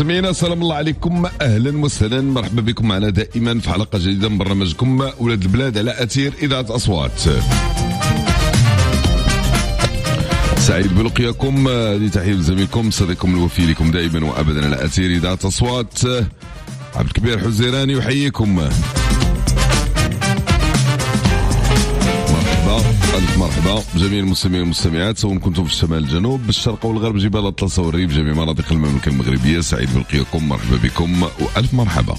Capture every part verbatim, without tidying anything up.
مستمعينا سلام الله عليكم، اهلا وسهلا، مرحبا بكم معنا دائما في حلقه جديده من برنامجكم ولاد البلاد على اثير اذاعه اصوات. سعيد بلقياكم، لتحيه زميلكم صديقكم الوفي لكم دائما وابدا على اثير اذاعه اصوات. عبد الكبير حزيراني يحييكم. مرحبا، الف مرحبا جميع المستمعين والمستمعات، سواء كنتم في الشمال الجنوب بالشرق والغرب جبال الاطلس والريف جميع مناطق المملكه المغربيه. سعيد بلقياكم، مرحبا بكم والف مرحبا.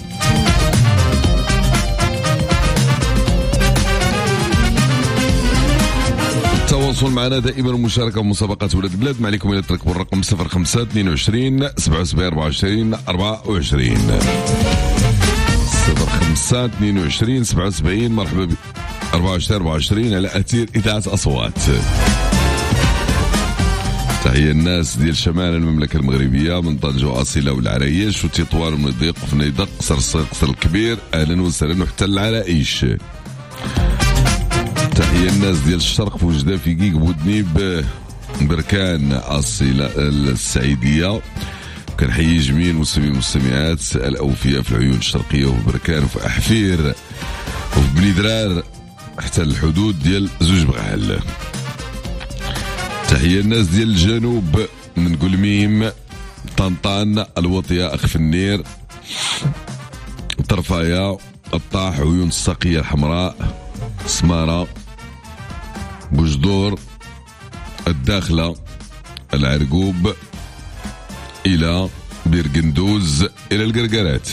التواصل معنا دائما ومشاركه ومسابقات ولاد البلاد. ما عليكم الا تركبوا الرقم صفر خمسة اثنين وعشرين سبعة وسبعين أربعة وعشرين أربعة وعشرين صفر خمسة اثنين وعشرين سبعة وسبعين مرحبا بكم أربعة وعشرين أربعة وعشرين على أثير إذاعة أصوات. تحية الناس ديال شمال المملكة المغربية من طنجة وأصيلة والعرايش وتطوان ومن الضيق وفنيدق قصر الصغير قصر الكبير، أهلا وسهلا، وحتى العرائش. تحية الناس ديال الشرق في وجدة في كيك بودنيب بركان أصيلة السعيدية. كنحيي جميع المستمعين والمستمعات الأوفياء في العيون الشرقية وفي بركان وفي أحفير وفي بني درار حتى الحدود ديال زوج بغال. تحية الناس ديال الجنوب من قلميم طنطان الوطية أخف النير طرفايا الطاح عيون الساقية الحمراء سمارة بوجدور الداخلة العرقوب إلى بيرقندوز إلى القرقرات.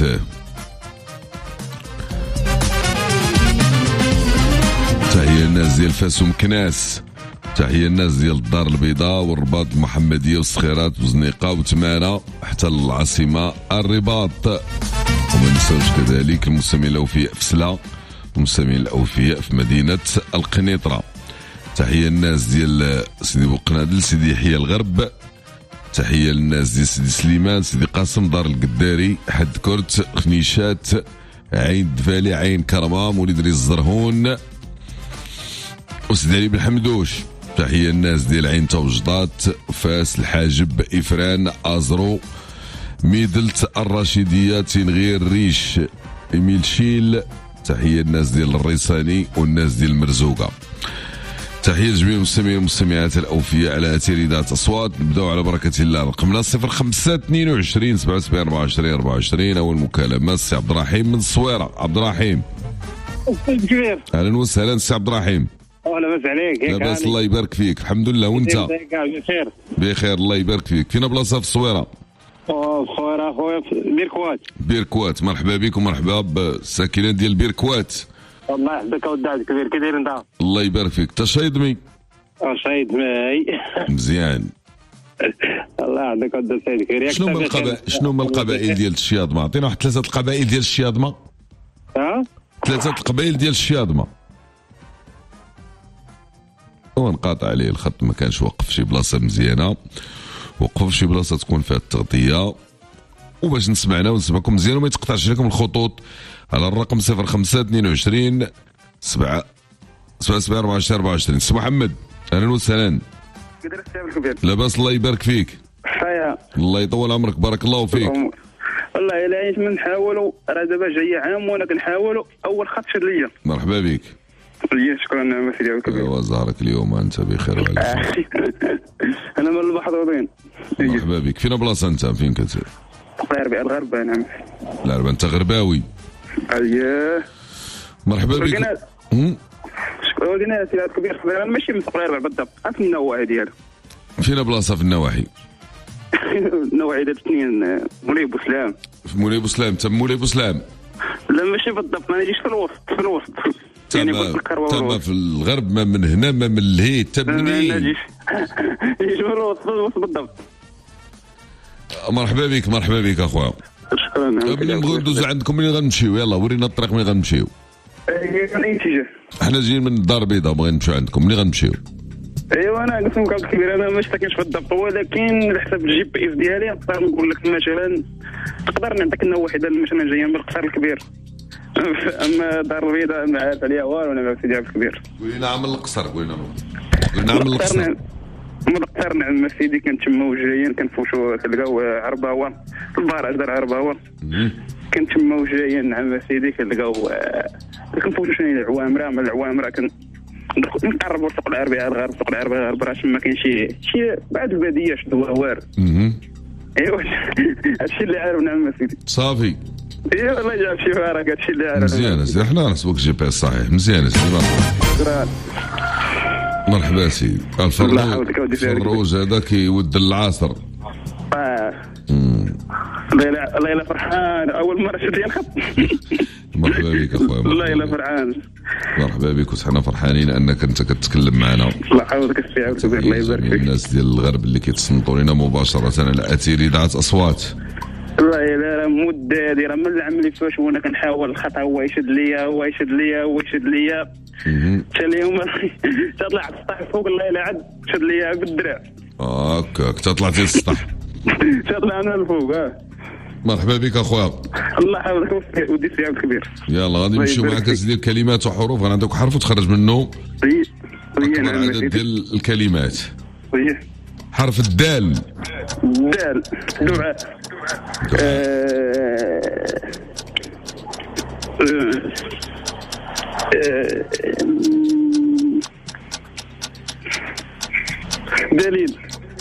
تحية الناس ديال فاس ومكناس، تحية الناس ديال الدار البيضاء والرباط المحمدية والصخيرات وزنيقة وتمانة حتى العاصمة الرباط. وما ننساوش كذلك المستمعين الأوفياء في سلا والمستمعين الأوفياء في مدينة القنيطرة. تحية الناس ديال سيدي بوقنادل سيدي يحيى الغرب، تحية للناس ديال سيدي سليمان سيدي قاسم دار القداري حد كرت خنيشات عين دفالي عين كرمة مولد ريز الزرهون وسيدي علي بن حمدوش. تحية الناس ديال عين توجدات فاس الحاجب إفران أزرو ميدلت الرشيدية تنغير ريش إميل شيل. تحية الناس ديال الريساني والناس ديال المرزوقة. تحية لجميع المستمعين والمستمعات الأوفياء على أثير إذاعة أصوات. نبداو على بركة الله. رقمنا صفر خمسة اثنين وعشرين سبعة وسبعين أربعة وعشرين أربعة وعشرين. أول مكالمة سي عبد الرحيم من الصويرة. عبد الرحيم كبير، أهلا وسهلا سي عبد الرحيم. لاباس عليك؟ لاباس الله يبارك فيك، الحمد لله، وأنت؟ بخير بخير الله يبارك فيك. فينا بلاصة في الصويرة؟ الصويرة خويا في بيركوات. بيركوات، مرحبا بكم، مرحبا بالساكنين ديال بيركوات. الله يحفظك اودي عبد الكبير، كي داير انت؟ الله يبارك فيك. انت شايدمي؟ شايد ماي مزيان. الله يحفظك اودي سيد الكبير. شنو هما القبائل شنو هما القبائل ديال الشياضمه؟ عطينا واحد ثلاثه القبائل ديال الشياضمه. ها؟ ثلاثه القبائل ديال الشياضمه. ونقاطع عليه الخط، ما كانش وقف شي بلاصه مزيانه، وقفوا في شي بلاصه تكون فيها التغطيه وباش نسمعنا ونسمعكم مزيان وما يتقطعش لكم الخطوط على الرقم صفر خمسة اثنين وعشرين سبعة سبعة سبعة أربعة وعشرين أربعة وعشرين. سي محمد أهلا وسهلا. كي داير السي عبد الكبير؟ لاباس الله يبارك فيك. حيا الله يطول عمرك، بارك الله فيك. والله الا عيش من نحاولوا، راه دابا جاي عام وانا كنحاولوا اول خط شد ليا. مرحبا بك. شكرا سيدي عبد الكبير. ايوا زهرك اليوم انت بخير وعلى خير. انا من المحظوظين. مرحبا بك. فينا بلاصه انت؟ فين كتسير؟ الغرباء الغرباء نعم. الغرباء، انت غرباوي؟ اييه مرحبا بك. ودينا سي عبد الكبير، انا ماشي من الغرباء بالضبط، في النواحي ديالها. فينا بلاصه في النواحي؟ النواحي ديال اثنين مولاي بوسلام. في مولاي بوسلام. انت مولاي بوسلام؟ لا ماشي بالضبط، ما نجيش في الوسط، في الوسط يعني تما في الغرب، ما من هنا ما من الهيد، تا منين؟ ما نجيش نجيش في الوسط، في الوسط بالضبط. مرحبا بك، مرحبا بك اخويا. شكرا. منين نبغيو ندوزو عندكم؟ منين غنمشيو؟ يلا ورينا الطريق منين غنمشيو. اي اتجاه. حنا جايين من الدار البيضاء، بغينا نمشيو عندكم، منين غنمشيو؟ ايوا انا قلت لك الكبير، انا ما ساكنش بالضبط، ولكن على حسب الجي بي اس ديالي نقدر نقول لك مثلا تقدر نعطيك النواحي ديال مثلا جايه من القصر الكبير. اما دار البيضاء ما عارف عليها والو، انا ما سيدي عبد الكبير. قولي لنا عامل القصر، قولي لنا قولي لنا عامل القصر. من القصر نعم سيدي، كان تما وجايين كنفوشوا تلقاو عرباوه البارح دار عرباوه كنت تما وجايه نعم سيدي كنلقاو كنفوتوا شنو العوامره من العوامره كن نقربوا سوق العربيه الغرب سوق العربيه الغرب راه تما كاين شي شي بعد الباديه شي دوار ايوا هادشي اللي عارف نعم سيدي صافي ايوا الله يجعل شي بارك هادشي اللي عارف مزيان سيدي حنا نحسبوك جي بي اس صحيح مزيان سيدي مرحبا سيدي الفروج الفروج هذا كيود العصر اه ليلى ليلى فرحان اول مره شفت لي الخط مرحبا بك اخويا ليلى فرحان مرحبا بك وحنا فرحانين انك انت كتكلم معنا الله يحفظك السي عبد الله يبارك فيك الناس ديال الغرب اللي كيتصنتوا لنا مباشره على اثير اذاعه اصوات والله الا راه مده هذه راه من العام اللي فاش وانا كنحاول الخطا هو يشد ليا هو يشد ليا هو يشد ليا حتى اليوم طلعت السطح فوق الله يلا عاد شد ليا بالدرع هكاك طلعتي للسطح طلعنا لفوق اه مرحبا بك اخويا الله يحفظك ودي السي عبد الكبير يلا غادي نمشيو معك ديال الكلمات وحروف غنعطيك حرف وتخرج منه اكبر عدد ديال الكلمات حرف الدال دال دعاء دليل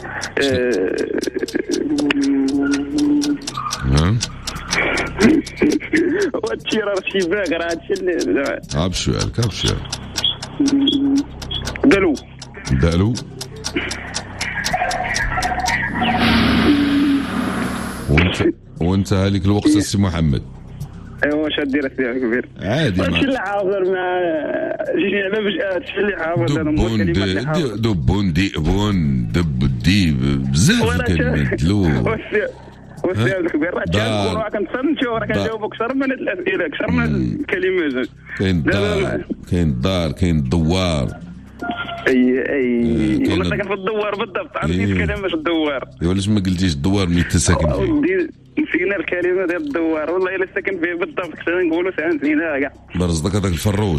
وهادشي راه شي باقر هادشي اللي ابشر ابشر دلو دالو وانت وانت هذيك الوقت السي محمد ايوا واش دير السي كبير عادي هادشي اللي حاضر مع جيني على فجأة هادشي اللي حاضر انا مو الكلمات اللي حاضر دبون ديبون دب ديب بزاف الكلمات دلو والسي الكبير راه كنقولوا راه كنتصنتوا راه كنجاوبوا اكثر من الاسئله اكثر من الكلمات كاين الدار كاين الدار كاين الدوار اي اي والله ساكن في الدوار بالضبط عرفتي الكلمه في الدوار علاش ما قلتيش الدوار ملي انت ساكن فيه نسينا الكلمه ديال الدوار والله الا ساكن فيه بالضبط كنا نقولوا سانتينا كاع برصدك هذاك الفروج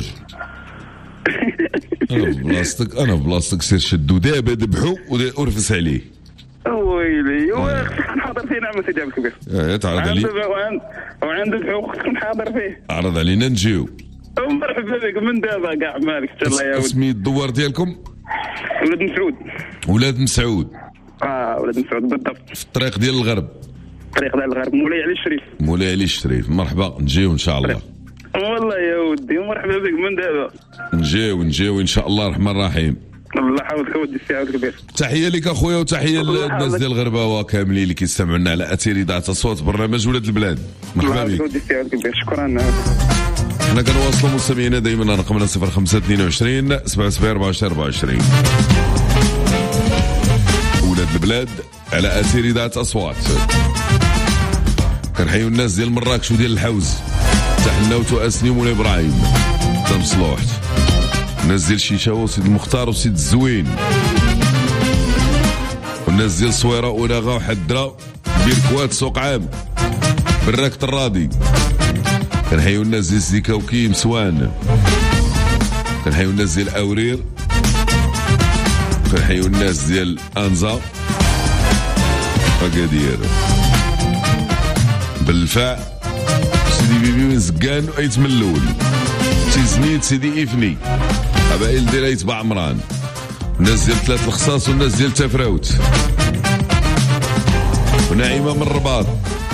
انا في بلاصتك انا في بلاصتك سير شدو دابا ذبحو ورفس عليه ويلي خصك نحاضر فيه نعم سيدي عبد الكبير اه تعرض عليه وعند الحقوق خصك نحاضر فيه عرض علينا نجيو مرحبا بك من دابا كاع مالك ان شاء الله يا ولد اسمي الدوار ديالكم ولاد مسعود ولاد مسعود اه ولاد مسعود بالضبط في الطريق ديال الغرب الطريق ديال الغرب مولاي علي الشريف مولاي علي الشريف مرحبا نجيو ان شاء الله والله يا ودي مرحبا بك من دابا نجيو نجيو ان شاء الله الرحمن الرحيم الله يحفظك ودي السي عبد الكبير تحيه لك اخويا وتحيه للناس ديال الغرباوه كاملين اللي كيستمعوا لنا على اثير اذاعه اصوات برنامج ولاد البلاد مرحبا بك ودي السي عبد الكبير شكرا حنا كنواصلوا مستمعينا دائما رقمنا صفر خمسة اثنين وعشرين سبعة سبعة أربعة وعشرين أربعة وعشرين ولاد البلاد على اثير اذاعه اصوات كنحيوا الناس ديال مراكش وديال الحوز تحناوت واسني مولاي ابراهيم تم صلوحت الناس ديال الشيشاوه وسيد المختار وسيد الزوين والناس ديال الصويره ولاغا وحدره بيركوات سوق عام براكت الراضي كنحيوا الناس ديال سيدي كوكي مسوان كنحيوا الناس ديال اورير كنحيوا الناس ديال انزا اكادير بالفاع سيدي بيبي من زكان ايت من الاول سيدي زنيت سيدي افني قبائل ديال ايت بعمران الناس ديال ثلاث الخصاص والناس ديال تفراوت ونعيمه من الرباط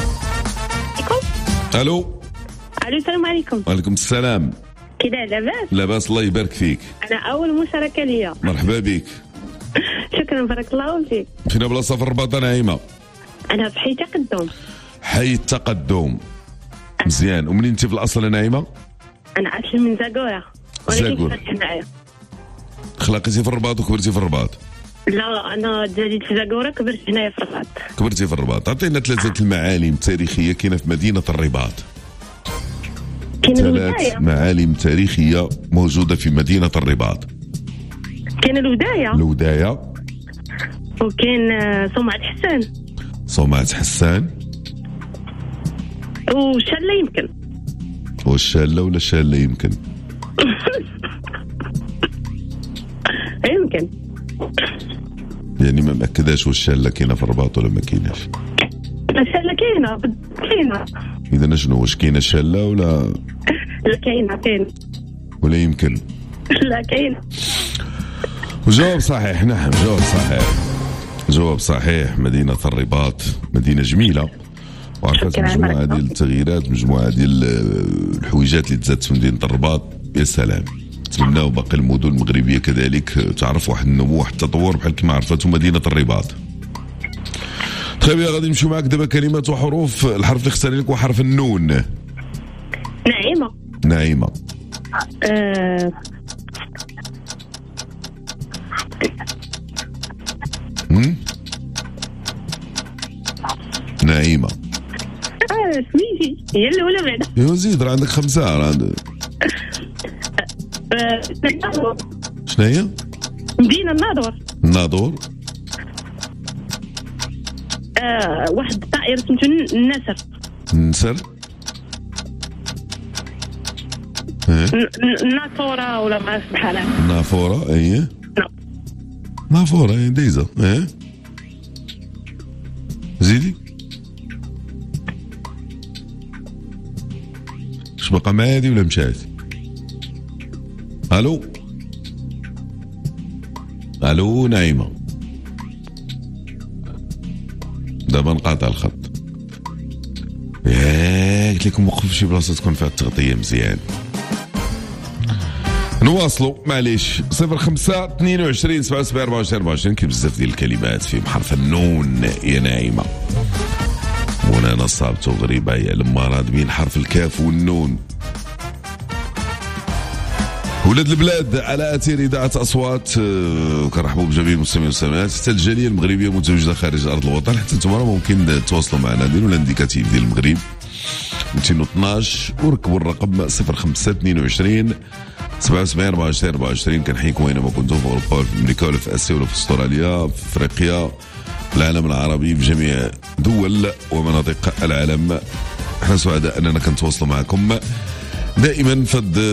الو الو السلام عليكم. وعليكم السلام. كي داير لاباس؟ لاباس الله يبارك فيك. انا اول مشاركه ليا. مرحبا بك. شكرا بارك الله فيك. فينا بلاصه في الرباط نعيمه؟ انا في حي تقدم. حي التقدم مزيان. ومنين انت في الاصل نعيمه؟ انا اصلي من زاكوره ولكن كبرت هنايا. خلقتي في الرباط وكبرتي في الرباط؟ لا انا جديد في زاكوره كبرت هنايا في الرباط. كبرتي في الرباط. عطينا ثلاثه المعالم التاريخيه كاينه في مدينه الرباط. كاين ثلاث معالم تاريخيه موجوده في مدينه الرباط. كاين الودايه الودايه وكاين صومعة حسان صومعة حسان وشاله يمكن والشاله ولا شاله يمكن يمكن يعني ما مأكداش والشاله كاينه في الرباط ولا ما كايناش. الشاله كاينه كاينه. اذا شنو واش كاينه شاله ولا لا كاينه كاينه ولا يمكن لا كاينه. جواب صحيح. نعم جواب صحيح جواب صحيح. مدينة الرباط مدينة جميلة وعرفت مجموعة ديال التغييرات، مجموعة ديال الحويجات اللي تزادت في مدينة الرباط. يا سلام. نتمناو باقي المدن المغربية كذلك تعرف واحد النمو واحد التطور بحال كما عرفته مدينة الرباط. طيب يا غادي نمشيو معك دابا كلمات وحروف. الحرف اللي اختاري لك هو حرف النون. نعيمه. نعيمة. آه. هم؟ نعيمة. اه سميتي هي الاولى بعدا. ايوا زيد راه عندك خمسة راه عندك. آه. شنو هي؟ مدينة الناظور. الناظور. آه. واحد الطائر سميتو النسر. النسر. النافورة ولا ما عرفت بحال هكا. النافورة اييه. نعم. نافورة اي دايزة ايه. زيدي. اش بقى معايا هادي ولا مشات؟ الو الو نعيمة. دابا انقطع الخط. ياك قلت لكم وقفوا في شي بلاصة تكون فيها التغطية مزيان. نواصلوا معليش. صفر خمسة اثنين وعشرين سبعة وسبعين أربعة وعشرين أربعة وعشرين. كاين بزاف ديال الكلمات فيهم حرف النون يا ناعمة. مونا نصابته غريبة يا لما راد بين حرف الكاف والنون. ولاد البلاد على اثير اذاعه اصوات. كنرحبوا بجميع المستمعين والمستمعات حتى الجاليه المغربيه متواجده خارج ارض الوطن. حتى نتوما ممكن تواصلوا معنا ديروا الانديكاتيف ديال المغرب مئتين واثناش وركبوا الرقم صفر خمسة اثنين وعشرين سبعة وسبعين أربعة وعشرين أربعة وعشرين. كنحييكم اينما كنتم في اوروبا ولا في امريكا ولا في اسيا ولا في استراليا في افريقيا في العالم العربي في جميع دول ومناطق العالم. احنا سعداء اننا كنتواصلوا معكم دائما في هذه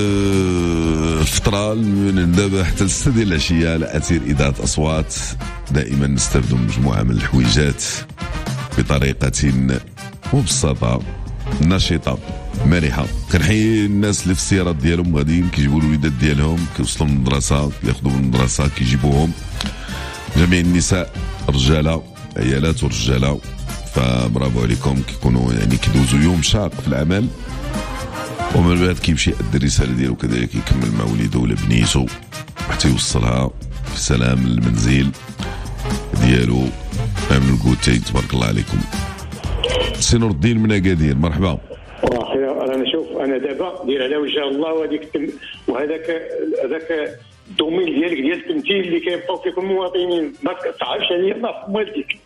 الفترة من دابا حتى الستة ديال العشية على أثير إذاعة أصوات. دائما نستخدم مجموعة من الحويجات بطريقة مبسطة نشيطة مرحة. كنحيي الناس اللي في السيارات ديالهم غاديين كيجيبوا الوليدات ديالهم كيوصلوا من المدرسة كياخذوا من المدرسة كيجيبوهم. جميع النساء رجالة عيالات ورجالة فبرافو عليكم. كيكونوا يعني كيدوزوا يوم شاق في العمل ومن بعد كيمشي يأدي الرسالة ديالو كذلك يكمل مع وليده ولا بنيته حتى يوصلها في سلام للمنزل ديالو. عامل الكوتي تبارك الله عليكم. سي نور الدين من أكادير مرحبا. انا شوف انا دابا دير على وجه الله وهذيك وهذاك هذاك الدومين ديالك ديال التمثيل اللي كيبقاو فيكم المواطنين ما تصعبش عليا الله في والديك.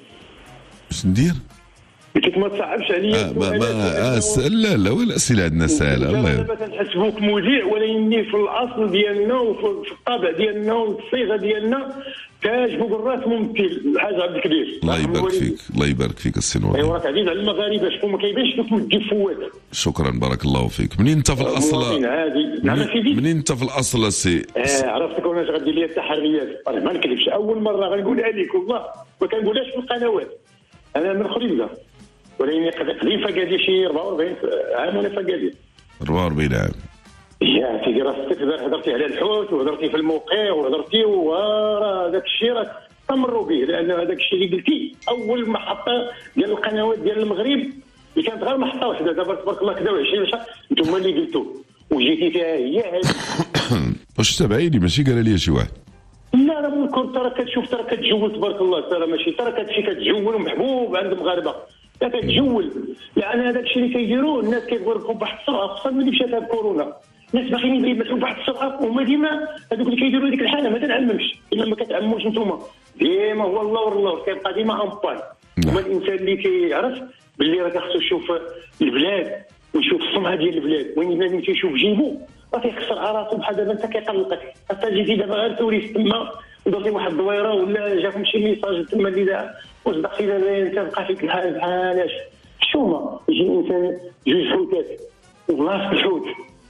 اش ندير؟ قلت لك ما تصعبش عليا. آه ما ما آه لا لا ولا الاسئله عندنا سهله الله دابا تنحسبوك مذيع ولكن في الاصل ديالنا وفي الطابع ديالنا والصيغه ديالنا كاجبوك الراس ممثل الحاج عبد الكبير. الله يبارك فيك الله يبارك فيك السي نور. ايوا راك عزيز على المغاربه شكون ما كيبانش فيك وتجي فوات. شكرا بارك الله فيك. منين انت في الاصل؟ نعم سيدي. منين انت في الاصل السي؟ اه عرفتك وانا غادي لي التحريات. انا ما نكذبش اول مره غنقولها لك والله ما كنقولهاش في القنوات. انا من خريبه ولكن قديم فقادي شي أربعة وأربعين عام وانا فقادي. أربعة وأربعين عام. يا سيدي راسك هضرتي على الحوت وهضرتي في الموقع وهضرتي وراه داك الشيء راه استمروا به لان هذاك الشيء اللي قلتي اول محطه ديال القنوات ديال المغرب اللي كانت غير محطه واحده دابا تبارك الله كذا وعشرين شهر انتم اللي قلتوا وجيتي فيها هي هذه. واش تابعيني ماشي قال لي شي واحد؟ لا راه كنت ترى كتشوف ترى كتجول تبارك الله ترى ماشي ترى كتمشي كتجول ومحبوب عند المغاربه لا كتجول لان هذاك الشيء اللي كيديروه الناس كيبغيو يركبوا بواحد السرعه خصوصا ملي مشات هاد كورونا الناس باغيين يمشيو بواحد السرعه وهما ديما هذوك اللي كيديروا هذيك الحاله ما تنعلمش الا ما كتعلموش نتوما ديما هو اللور اللور كيبقى ديما امبان. هما الانسان اللي كيعرف باللي راه خصو يشوف البلاد ويشوف السمعه ديال البلاد وين بنادم تيشوف جيبو راه كيخسر على راسو بحال دابا انت كيقلقك حتى جيتي دابا غير توريست تما ودرتي واحد الدويره ولا جاكم شي ميساج تما اللي داع وصدقتي دابا انت بقى فيك الحال بحالاش الشومه يجي الانسان جوج حوتات وبلاصه الحوت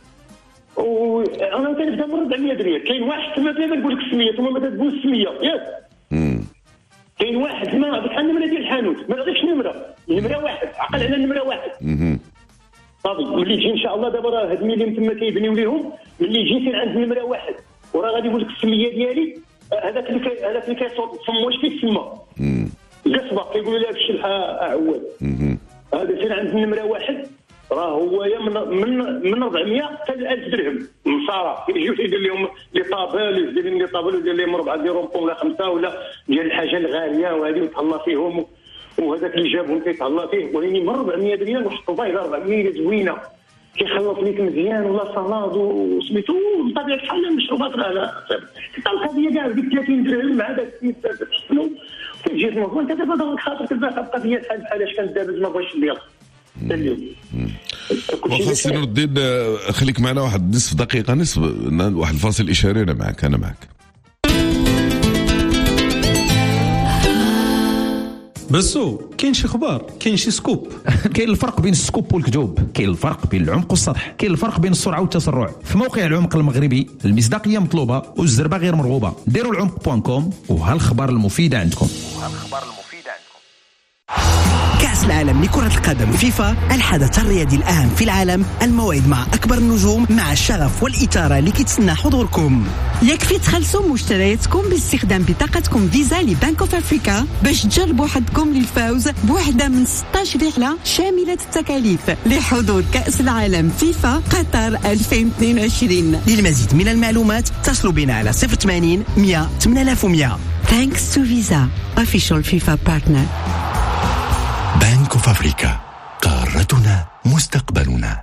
وانا كنبدا نرد على الريال كاين واحد تما بلا ما نقول لك السميه ثم ما تقول السميه ياك كاين واحد ما بحال النمره ديال الحانوت ما غاديش نمره نمره واحد عقل على نمره واحد صافي. ملي تجي ان شاء الله دابا راه هاد الميلين تما كيبنيو ليهم ملي جيتي عند نمره واحد وراه غادي يقول لك السميه ديالي هذاك اللي كي هذاك اللي كيصوت فم واش كيتسمى قصبه كيقولوا لها بالشلحه عواد هذا فين عند نمره واحد راه هو من من من أربعمية حتى ألف درهم مصارى كيجيو تيدير لهم لي طابل يدير لهم لي طابل ويدير لهم أربعة ديال رومبون ولا خمسة ولا ديال الحاجه الغاليه وهذه يتهلا فيهم وهذاك اللي جابهم كيتهلا فيه ولكن من أربعمية ريال وحطوا فيه أربعمية زوينه كيخلط ليك مزيان ولا صلاد وسميتو بطبيعه الحال المشروبات راه لا حتى القضيه كاع ديك ثلاثين درهم مع داك شنو كيجي تنوض انت دابا ضرك خاطرك البارحه القضيه بحال بحال اش كانت دابا ما بغيتش ندير اليوم. واخا سي نور الدين خليك معنا واحد نصف دقيقه نصف واحد الفاصل اشاري انا معك انا معك. بسو كاين شي اخبار كاين شي سكوب كاين الفرق بين السكوب والكذوب كاين الفرق بين العمق والسطح كاين الفرق بين السرعه والتسرع في موقع العمق المغربي المصداقيه مطلوبه والزربه غير مرغوبه ديروا العمق دوت كوم وهالخبار المفيده عندكم وهالخبار المفيده عندكم. كأس العالم لكرة القدم فيفا الحدث الرياضي الأهم في العالم الموعد مع أكبر النجوم مع الشغف والإثارة اللي كيتسنى حضوركم. يكفي تخلصوا مشترياتكم باستخدام بطاقتكم فيزا لبنك اوف افريكا باش تجربوا حظكم للفوز بوحدة من ستطاش رحلة شاملة التكاليف لحضور كأس العالم فيفا قطر ألفين واثنين وعشرين. للمزيد من المعلومات اتصلوا بنا على صفر ثمانين مية ثمانية آلاف ومية. Thanks to Visa, official FIFA partner. بنك اوف افريكا قارتنا مستقبلنا.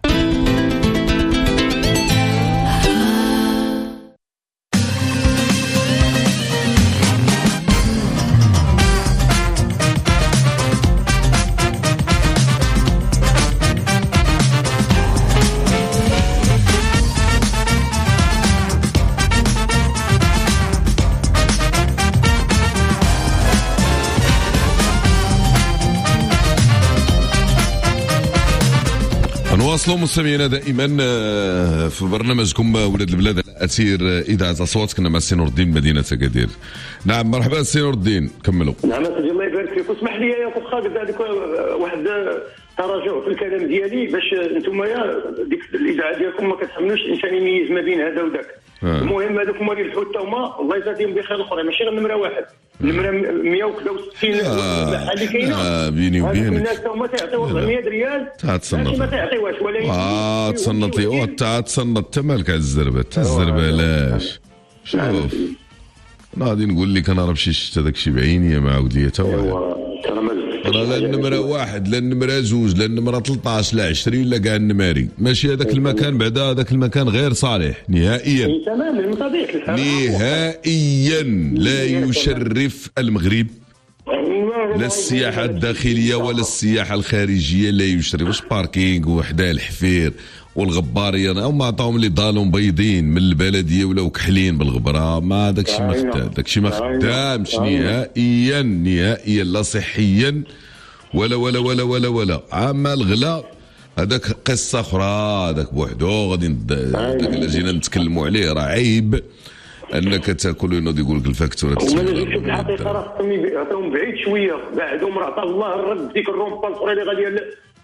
نواصلوا مستمعينا دائما في برنامجكم ولاد البلاد اثير اذاعه اصوات. كنا مع السي نور الدين مدينه اكادير. نعم مرحبا السي نور الدين كملوا. نعم سيدي الله يبارك فيك واسمح لي يا واخا قلت هذيك واحد تراجع في الكلام ديالي باش انتم ديك الاذاعه ديالكم ما كتحملوش الانسان يميز ما بين هذا وذاك. آه. المهم هذوك هما اللي الحوت هما الله يجازيهم بخير الاخرين ماشي غير نمره واحد نمره مية وستين اللي كاينه بيني وبينك الناس هما تيعطيو أربعمية ريال تاتصنت ما تيعطيوهاش ولكن اه تصنت لي وتصنت انت مالك على الزربه حتى الزربه علاش شوف غادي نقول لك انا راه مشيت شفت هذاك الشيء بعيني ما عاود لي حتى واحد راه لا النمره واحد لا النمره زوج لا النمره ثلاثطاش لا عشرين لا كاع النماري ماشي هذاك المكان بعدا هذاك المكان غير صالح نهائيا تماما من طبيعه الحال نهائيا لا يشرف المغرب لا السياحه الداخليه ولا السياحه الخارجيه لا يشرف واش باركينغ وحدا الحفير والغباريه هما عطاهم لي ضالهم بيضين من البلديه ولاو كحلين بالغبره ما داكشي ما خدام داكشي ما خدامش نهائيا نهائيا لا صحيا ولا ولا ولا ولا ولا عما الغلا هذاك قصه اخرى هذاك بوحدو غادي داك اللي جينا نتكلموا عليه راه عيب انك تاكل ينوض يقول لك الفاكتوره تسمى الحقيقه راه عطاهم بعيد شويه بعدهم راه عطا الله الرد ديك الرومبا الصغيره اللي غادي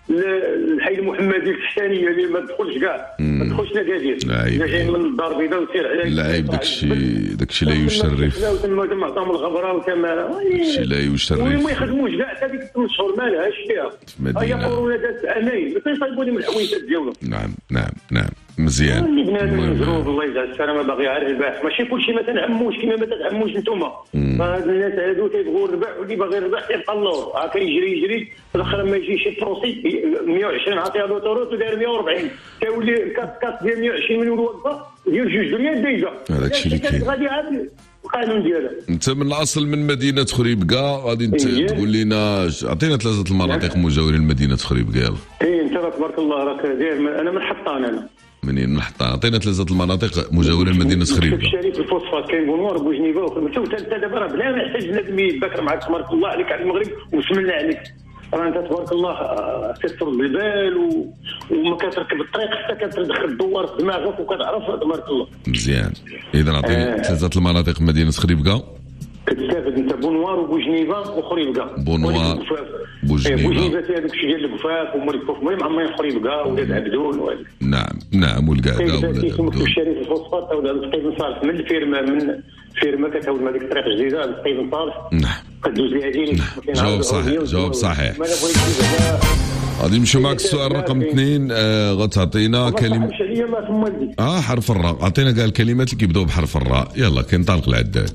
الحي المحمدي التحتانيه اللي ما تدخلش كاع ما تدخلش لكادير الا جاي من الدار البيضاء وسير على العيب داكشي داكشي لا يشرف تما تما عطاهم الغبره وتما داكشي لا يشرف وما يخدموش كاع حتى ديك ثمان شهور ما لهاش فيها هي كورونا دازت امين ما تيصايبوا لي من الحويجات ديالهم. نعم نعم نعم مزيان اللي بنادم مزروب الله يجعل السلامه باغي عارف الرباح ماشي كلشي ما تنعموش كما ما تنعموش نتوما هاد الناس هادو تيبغوا الربح واللي باغي الربح تيبقى اللور ها كيجري يجري في الاخر لما يجي شي بروسي مية وعشرين عطيها لوطوروت وداير مية وأربعين كيولي الكاس كاس ديال مية وعشرين من الوقفه ديال جوج ريال دايزه هذاك الشيء اللي كاين غادي عاد القانون ديالها. انت من الاصل من مدينه خريبكا غادي إيه؟ تقول لنا عطينا ثلاثه المناطق مجاورين لمدينه خريبكا يلاه. اي انت تبارك الله راك داير انا من حطان انا منين من حطان عطينا ثلاثه المناطق مجاورين لمدينه خريبكا. الشريف الفوسفات كاين بونوار بوجنيفا وحتى انت دابا راه بلا ما يحتاج بنادم يتذكر معك تبارك الله عليك على المغرب وبسم الله عليك راه انت تبارك الله كتفر الجبال و... وما كتركب الطريق حتى كتدخل الدوار في دماغك وكتعرف تبارك الله. مزيان اذا عطيني آه. ثلاثه المناطق مدينه خريبكا. كتستافد انت بونوار وبوجنيفا واخر يبقى بونوار بوجنيفا بوجنيفا فيها داك الشيء ديال الكفاف ومريكوف المهم عما اخر يبقى ولاد عبدون وهذا. نعم نعم والكعكه ولاد عبدون الشريف الفوسفات او القيد صالح من الفيرما من فيرما كتهود مع ديك الطريق الجديده القيد صالح. نعم كدوز ليها ديريكت. جواب صحيح جواب صحيح. غادي نمشيو معك السؤال رقم اثنين. آه غتعطينا كلمه اه حرف الراء. عطينا كاع الكلمات اللي كيبداو بحرف الراء. يلا كينطلق العداد.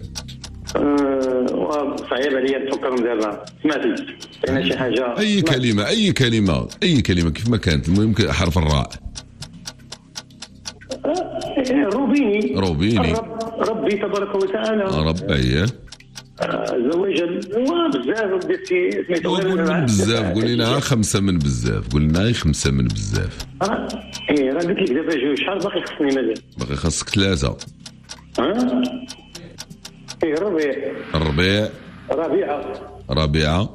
أه صعيب عليا نفكر دابا. سمعتي كاينه شي حاجه اي كلمه اي كلمه اي كلمه كيف ما كانت المهم حرف الراء. روبيني روبيني ربي تبارك وتعالى رب اييه زواجا وبزاف درتي سميتو غير بزاف. قول لنا خمسه من بزاف. قول لنا خمسه من بزاف. اه ايه راه قلت لك دابا جوج. شحال باقي خصني مازال؟ باقي خاصك ثلاثه. ها ايه ربيع الربيع ربيعه ربيعه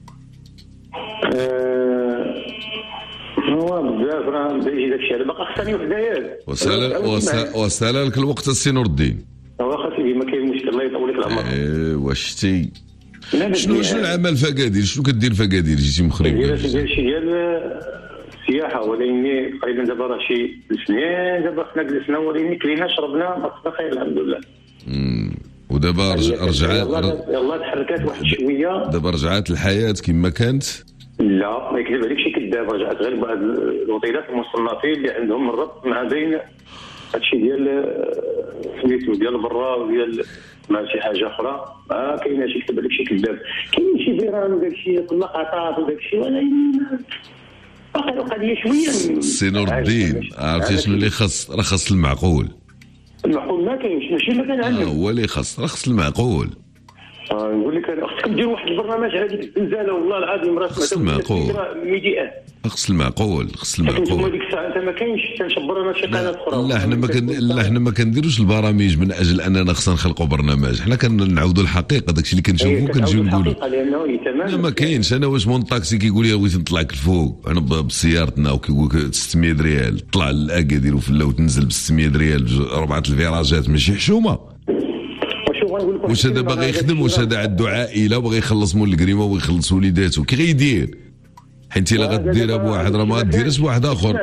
آه هو بزاف راه بيجي داك الشيء. باقي خصني وحده ياك وسال وسال لك الوقت السي نور الدين. هو خاصني ما كاين مشكل. الله يطول لك العمر. ايه واش شتي شنو شنو العمل في اكادير؟ شنو كدير في اكادير؟ جيتي مخرب داير شي ديال السياحه ولكن تقريبا دابا راه شي سنين دابا خصنا جلسنا ولكن كلينا شربنا ما خير الحمد لله. امم ودابا رجعات يلاه تحركات واحد شويه. دابا رجعات الحياه كما كانت. لا ما يكذب عليك شي كذاب. رجعت غير بعض الوطيلات المصنفين اللي عندهم الربط مع بين هادشي ديال سميتو ديال برا وديال ما شي حاجه اخرى. ما كاينه شي كذب عليك شي كذاب. كاين شي فيران وداك الشيء كل قطعات وداك الشيء ولكن باقي القضيه شويه. سي نور الدين عرفتي شنو اللي خاص؟ راه خاص المعقول. المعقول ما كاينش ماشي ما كنعلم. هو اللي خاص راه خاص المعقول. اه نقول لك انا خصكم ديروا واحد البرنامج على ديك الزنزانه والله العظيم راه خص المعقول. ميديان خص المعقول خص المعقول. ديك الساعه انت ما كاينش تنشبر انا شي قناه اخرى. لا حنا ما كن لا حنا ما كنديروش البرامج من اجل اننا خصنا نخلقوا برنامج. حنا كنعاودوا الحقيقه داكشي اللي كنشوفوا كنجيو نقولوا. لا ما كاينش. انا واش مون طاكسي كيقول لي بغيت نطلعك الفوق انا بسيارتنا وكيقول لك ستمية ريال طلع لاكادير وفلا وتنزل ب ستمية ريال اربعه الفيراجات ماشي حشومه. واش هذا باغي يخدم؟ واش هذا عنده عائله وباغي يخلص مول الكريمه وباغي يخلص وليداتو كي غيدير؟ حيت الا غديرها بواحد راه ما غديرهاش بواحد اخر.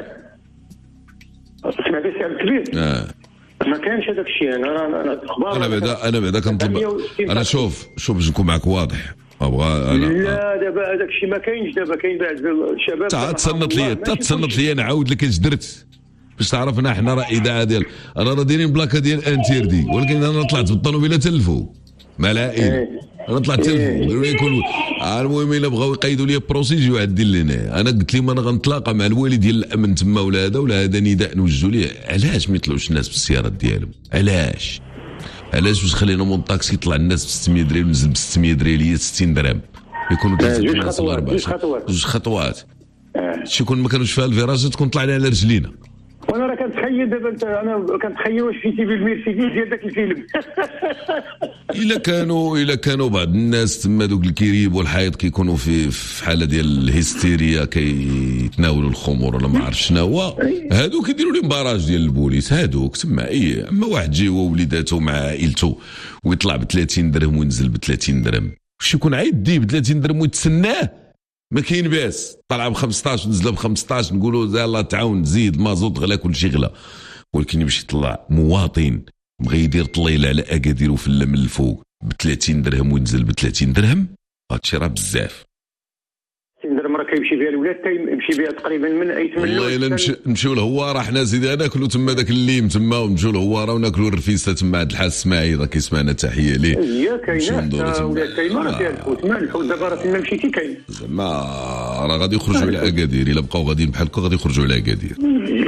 سمعتي سي الكبير؟ اه ما كانش هذاك الشيء. انا انا انا بعدا انا بعدا كنطلب. انا شوف شوف باش نكون معك واضح ابغى انا. لا دابا هذاك الشيء ما كاينش. دابا كاين بعض الشباب تا تصنت لي تا تصنت لي نعاود لك اش درت باش تعرفنا حنا راه اذاعه ديال انا راه دايرين بلاكه ديال انتيردي ولكن انا طلعت بالطوموبيله تلفو مع العائله. انا طلعت تلفو قالوا لي يكون المهم الا بغاو يقيدوا لي بروسي يجيو عندي لهنا. انا قلت لهم انا غنتلاقى مع الوالي ديال الامن تما ولا هذا ولا هذا نداء نوجهوا ليه. علاش ما يطلعوش الناس بالسيارات ديالهم؟ علاش علاش واش خلينا مون طاكسي يطلع الناس ب ستمية درهم ونزل ب ستمية درهم هي ستين درهم يكونوا ثلاثه الناس ولا اربعه. جوج خطوات شي يكون ما كانوش فيها الفيراج تكون طلعنا على رجلينا. وانا راه كنتخيل دابا انت انا كنتخيل واش فيتي بالميرسيدس ديال ذاك الفيلم. الا كانوا الا كانوا بعض الناس تما دوك الكريب والحيط كيكونوا في في حاله ديال الهستيريا كيتناولوا الخمور ولا ما عرف شنو هو هادو كيديروا لهم باراج ديال البوليس هادوك تما. اي اما واحد جي هو ووليداتو مع عائلته ويطلع ب ثلاثين درهم وينزل ب ثلاثين درهم واش يكون عيدي ب ثلاثين درهم ويتسناه؟ ما كاين باس. طلع ب خمسطاش ونزل ب خمسطاش نقولوا يلاه تعاون زيد مازوت غلا كل شيء غلا. ولكن باش يطلع مواطن بغى يدير طليله على اكادير وفلا من الفوق ب ثلاثين درهم وينزل ب ثلاثين درهم هادشي راه بزاف. ثلاثين درهم راه كيمشي بها الولاد كيمشي بها تقريبا من ايت من والله الا نمشي نمشيو لهواره حنا زيد ناكلوا تما داك الليم تما ونمشيو لهواره وناكلوا الرفيسه تما عند الحاج اسماعيل راه كيسمعنا تحيه ليه. هي كاينه ولاد كاينه راه فيها الحوت ما الحوت دابا راه فين مشيتي كاين. زعما راه غادي يخرجوا على اكادير الا بقاو غاديين بحال هكا غادي يخرجوا على اكادير.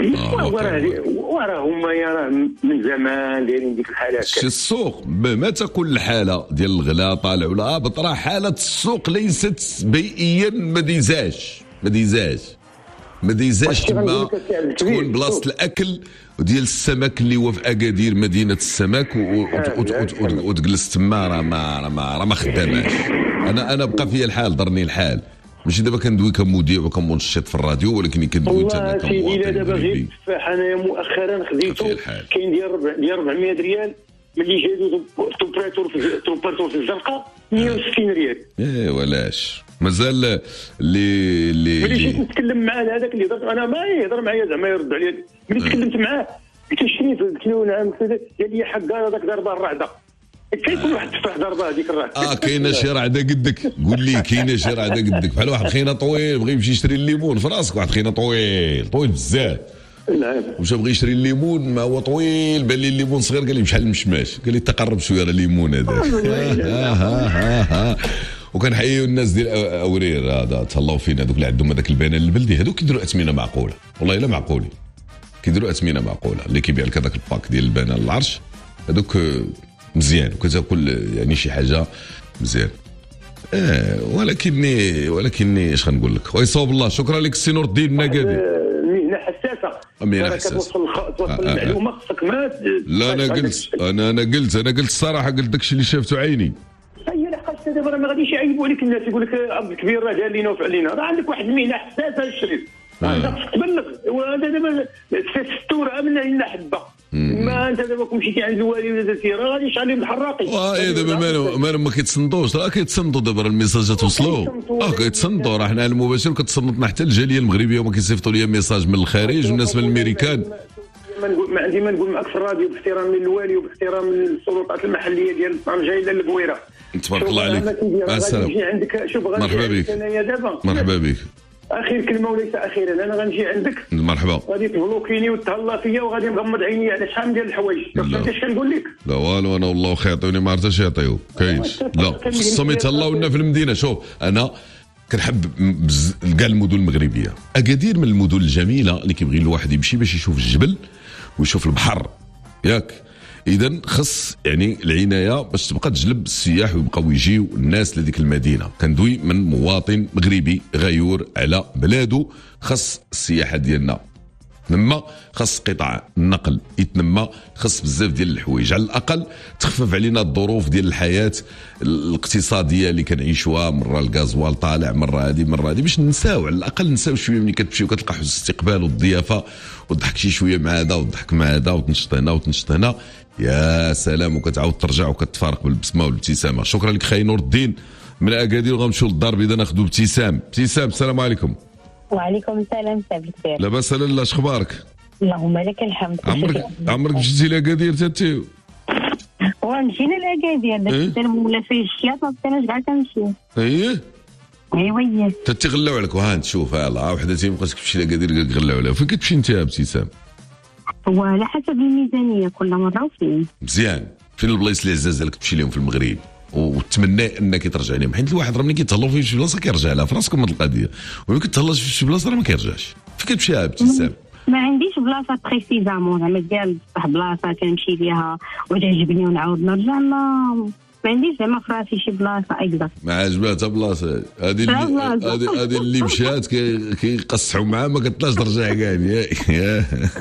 وراه هما يا راه من زمان دايرين ديك الحالات. شي السوق مهما تكون الحاله ديال الغلا طالع ولا هابط راه حاله السوق ليست بيئيا ما ديزاش ما ديزاش ما ديزاش تما تكون بلاصه الاكل وديال السمك اللي هو في اكادير مدينه السمك وتجلس تما راه ما راه ما خداماش. انا انا بقى فيا الحال ضرني الحال ماشي دابا كندوي كمذيع وكمنشط في الراديو ولكن كندوي انا كمواطن. والله دابا غير التفاح انايا مؤخرا خديته كاين ديال ديال أربعمية ريال ملي جادو توبراتور في توبراتور في الزنقه مية وستين ريال. ايه ولاش مازال اللي اللي ملي جيت نتكلم مع هذاك اللي هضرت انا ما يهضر معايا زعما يرد عليا. ملي تكلمت معاه قلت له شريف قلت له نعم قال لي حقا هذاك ضربه الرعده. كيكون واحد التفاح ضربه هذيك الرعده. اه كاينه شي رعده قدك قول لي كاينه شي رعده قدك بحال واحد خينا طويل بغى يمشي يشري الليمون في راسك واحد خينا طويل طويل بزاف. نعم مشى بغى يشري الليمون ما هو طويل بان لي الليمون صغير قال لي بحال المشماش قال لي تقرب شويه راه الليمون هذاك. وكنحييو الناس ديال اورير هذا تهلاو فينا هذوك اللي عندهم هذاك البنان البلدي هذوك كيديروا اثمنه معقوله والله الا معقولين كيديروا اثمنه معقوله اللي كيبيع لك هذاك الباك ديال البنان العرش هذوك مزيان وكتاكل يعني شي حاجه مزيان. اه ولكني ولكني اش غنقول لك ويصوب الله. شكرا لك السي نور الدين من اكادير. مهنه حساسه مهنه حساسه توصل توصل المعلومه خصك ما لا انا قلت انا انا قلت انا قلت الصراحه قلت داكشي اللي شافته عيني. هي لحقاش دابا راه ما غاديش يعيبوا عليك الناس يقول لك عبد الكبير راه دار لينا وفعل لينا راه عندك واحد المهنه حساسه الشريف خصك تبلغ. وهذا دابا ستور من هنا حبه ما انت دابا كون مشيتي عند الوالي ولا درتي راه غادي يشعل لهم الحراقي. اه دابا مالهم مالهم ما كيتصنتوش راه كيتصنتوا دابا الميساجات وصلوا اه كيتصنتوا راه حنا المباشر كتصنتنا حتى الجاليه المغربيه وما كيصيفطوا لي ميساج من الخارج والناس من الامريكان. ما نقول ما عندي ما نقول معك في الراديو باحترام للوالي وباحترام للسلطات المحليه ديال طنجه الى البويره. تبارك الله عليك مع السلامه. عندك شوف مرحبا بك انايا دابا مرحبا بك. اخير كلمه وليس اخيرا انا غنجي عندك مرحبا غادي تبلوكيني وتهلا فيا وغادي نغمض عيني على شحال ديال الحوايج. فهمت اش كنقول لك؟ لا والو انا والله خي يعطيوني ما عرفت اش يعطيو كاينش لا خصهم يتهلاو لنا في المدينه. شوف انا كنحب كاع المدن المغربيه. اكادير من المدن الجميله اللي كيبغي الواحد يمشي باش يشوف الجبل ويشوف البحر ياك. اذا خص يعني العنايه باش تبقى تجلب السياح ويبقاو يجيو الناس لديك المدينه. كندوي من مواطن مغربي غيور على بلادو. خص السياحه ديالنا تنمى خص قطاع النقل يتنمى خص بزاف ديال الحوايج على الاقل تخفف علينا الظروف ديال الحياه الاقتصاديه اللي كنعيشوها. مره الغازوال طالع مره هذه مره هذه باش نساو على الاقل نساو شويه ملي كتمشي وكتلقى حسن الاستقبال والضيافه وتضحك شي شويه مع هذا وتضحك مع هذا وتنشط هنا وتنشط هنا يا سلام وكتعاود ترجع وكتفارق بالبسمه والابتسامه. شكرا لك خاي نور الدين من اكادير. وغنمشيو للدار البيضاء ناخذوا ابتسام. ابتسام السلام عليكم. وعليكم السلام سي بخير. لاباس لاله اش اخبارك؟ اللهم لك الحمد. عمرك عمرك مشيتي لاكادير تاتي؟ ومشينا لاكادير داك السنه ولا فيه الشياط ما بقيناش كاع كنمشيو. اييه ايوا تتي غلاو عليك وها انت شوف ها وحده تي مابقاش تمشي لاكادير قال لك غلاو عليها. فين كتمشي انت يا ابتسام؟ هو على حسب الميزانيه كل مره وفين. مزيان. فين البلايص اللي عزاز لك تمشي لهم في المغرب وتتمنى انك ترجع لهم؟ حيت الواحد راه ملي كيتهلاو في شي بلاصه كيرجع لها في راسكم هاد القضيه وملي كتهلاش في شي بلاصه راه ما كيرجعش. فين كتمشي يا ابتسام؟ ما عنديش بلاصه بريسيزامون زعما ديال واحد بلاصه كنمشي ليها وتعجبني ونعاود نرجع. ما ما عنديش زعما في راسي شي بلاصه اكزاكت. ما عجبها حتى بلاصه هذه هذه هذه اللي مشات كيقصحوا معاه ما كتطلاش ترجع كاع يا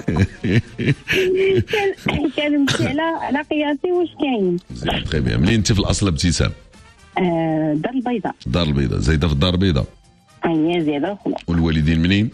كنمشي على على قياسي واش كاين. مزيان تري بيان. منين انت في الاصل ابتسام؟ آه دار البيضاء. دار البيضاء زايده في الدار البيضاء. اييه زايده وخلاص. والوالدين منين؟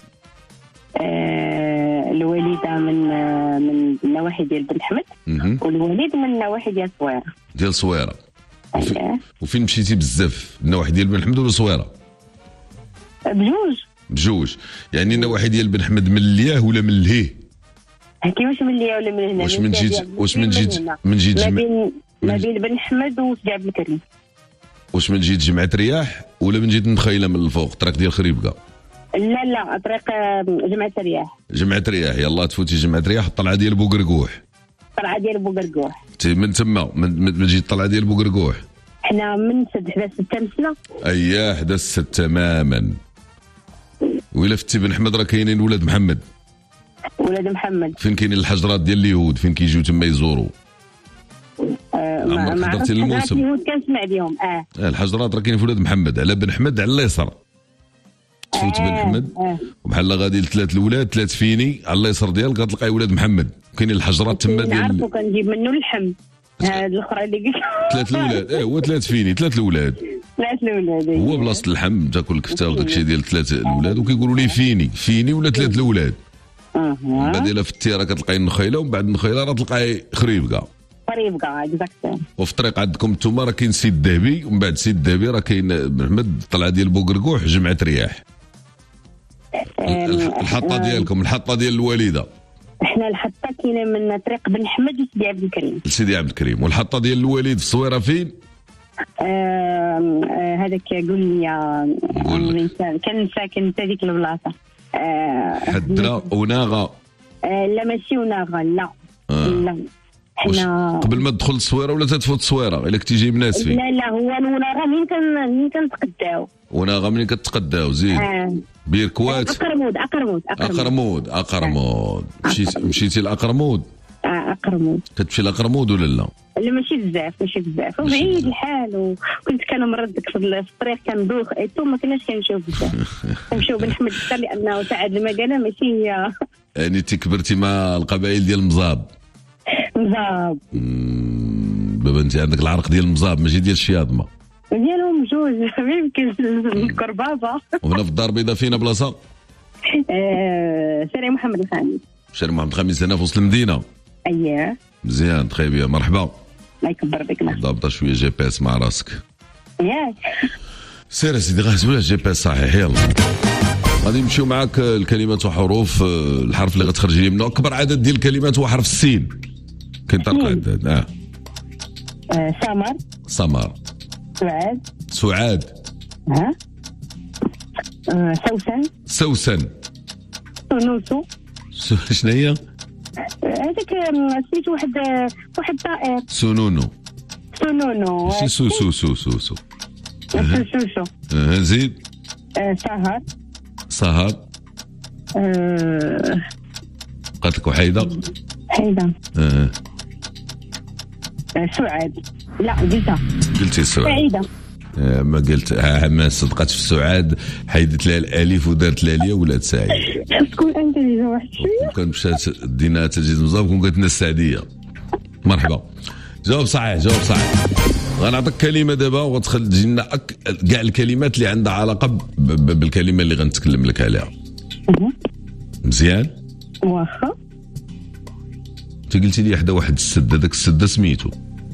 آه الوالده من آه من النواحي ديال بن حمد والوالد من النواحي ديال صويره. ديال صويره. وفين, وفين مشيتي بزاف؟ النواحي ديال بن حمد ولا صويره؟ بجوج. بجوج يعني النواحي ديال بن حمد من الياه ولا من الهيه؟ كيفاش من الياه ولا من هنا؟ واش من جيت واش من جيت من جيت ما بين ما بين بن حمد وسجاب الكريم. واش من جيت جمعة رياح ولا من جيت نخيله من الفوق طريق ديال خريبكه؟ لا لا طريق جمعة رياح. جمعة رياح يلا تفوتي جمعة رياح الطلعه ديال بوقرقوح. الطلعه ديال بوقرقوح من تما من, من جيت الطلعه ديال بوقرقوح. حنا من سد حدا ستة مسنا. اييه حدا الست تماما. وإلا فتي بن حمد راه كاينين ولاد محمد. ولاد محمد فين كاينين الحجرات ديال اليهود فين كيجيو تما يزوروا؟ آه ما حضرتي الموسم اليهود كنسمع بهم. اه الحجرات راه كاينين في ولاد محمد على بن حمد على اليسار. تفوت آه بن حمد آه. وبحال غادي لثلاث الاولاد ثلاث فيني على اليسار ديالك غتلقاي ولاد محمد كاينين الحجرات تما ديال نعرفو كنجيب منه اللحم. هاد الاخرى اللي قلت ثلاث الاولاد اه هو ثلاث فيني ثلاث الاولاد ثلاث الاولاد هو بلاصه اللحم تاكل الكفته وداكشي ديال ثلاث الاولاد وكيقولوا لي فيني فيني ولا ثلاث الاولاد. اها بعد الا فتي راه كتلقاي النخيله ومن بعد النخيله راه تلقاي خريبكه. فريبكا اكزاكتومون. وفي الطريق عندكم نتوما راه كاين سيد الذهبي، ومن بعد سيد الذهبي راه كاين محمد طلع ديال بوقرقوح جمعة رياح. الحطه ديالكم الحطه ديال الوالده. احنا الحطه كاينه من طريق بن حمد وسيدي عبد الكريم. سيدي عبد الكريم. والحطه ديال الوالد في الصويره فين؟ هذاك قول لي كان ساكن في هذيك البلاصه. حدنا وناغه. لا ماشي وناغه لا. لا حنا قبل ما تدخل الصويره ولا تتفوت الصويره الا كنتي جايب ناس فيه؟ لا لا هو وناغه منين كان منين كنتقداو. وناغه منين كتقداو زيد. آه. بيركوات. اقرمود اقرمود اقرمود اقرمود. مشيتي مشيتي لاقرمود؟ اه اقرمود. كتمشي لاقرمود ولا لا؟ لا ماشي بزاف ماشي بزاف وبعيد الحال، وكنت كنمرض ديك في الطريق كندوخ ايتو ما كناش كنمشيو بزاف. كنمشيو بن حمد حتى لانه ساعد المكانه ماشي هي. يعني انت كبرتي مع القبائل ديال مزاب. مزاب بابا انت عندك العرق ديال مزاب ماشي ديال الشياضمه. ديالهم جوج ما يمكنش نذكر بابا. وهنا في الدار البيضاء فينا بلاصه؟ شارع محمد الخامس. شارع محمد الخامس هنا في وسط المدينه. اييه مزيان تخي بيا مرحبا. الله يكبر بك. ضابطه شويه جي بي اس مع راسك ياك. سير سيدي غنهزوا الجي بي اس صحيح. يلا غادي نمشيو معاك الكلمات وحروف. الحرف اللي غتخرج لي منه اكبر عدد ديال الكلمات هو حرف السين. كاين طرق عدد. اه سمر. سمر. سعاد. سعاد. ها آه. سوسن. سوسن. سنوسو. شنو هي؟ هذاك سميت واحد واحد طائر. سنونو. سنونو. ماشي سو سو سو سو سو. سوسو. اه زيد. سهر. سهر. اه قالت لك وحيده. حيده. اه سعاد. لا قلتها. قلتي سعاد. سعيده. آه ما قلت آه ما صدقتش في سعاد، حيدت لها الالف ودارت لها ليا ولات سعيد. تكون انت اللي واحد شويه. كان مشات دينا تجيز مزاب كون قالت لنا السعديه. مرحبا. جواب صحيح جواب صحيح. غنعطيك كلمه دابا وغتخلي تجي لنا كاع الكلمات اللي عندها علاقه بالكلمه اللي غنتكلم لك عليها. مزيان؟ واخا. انت قلتي لي حدا واحد السد، هذاك السد سميتو؟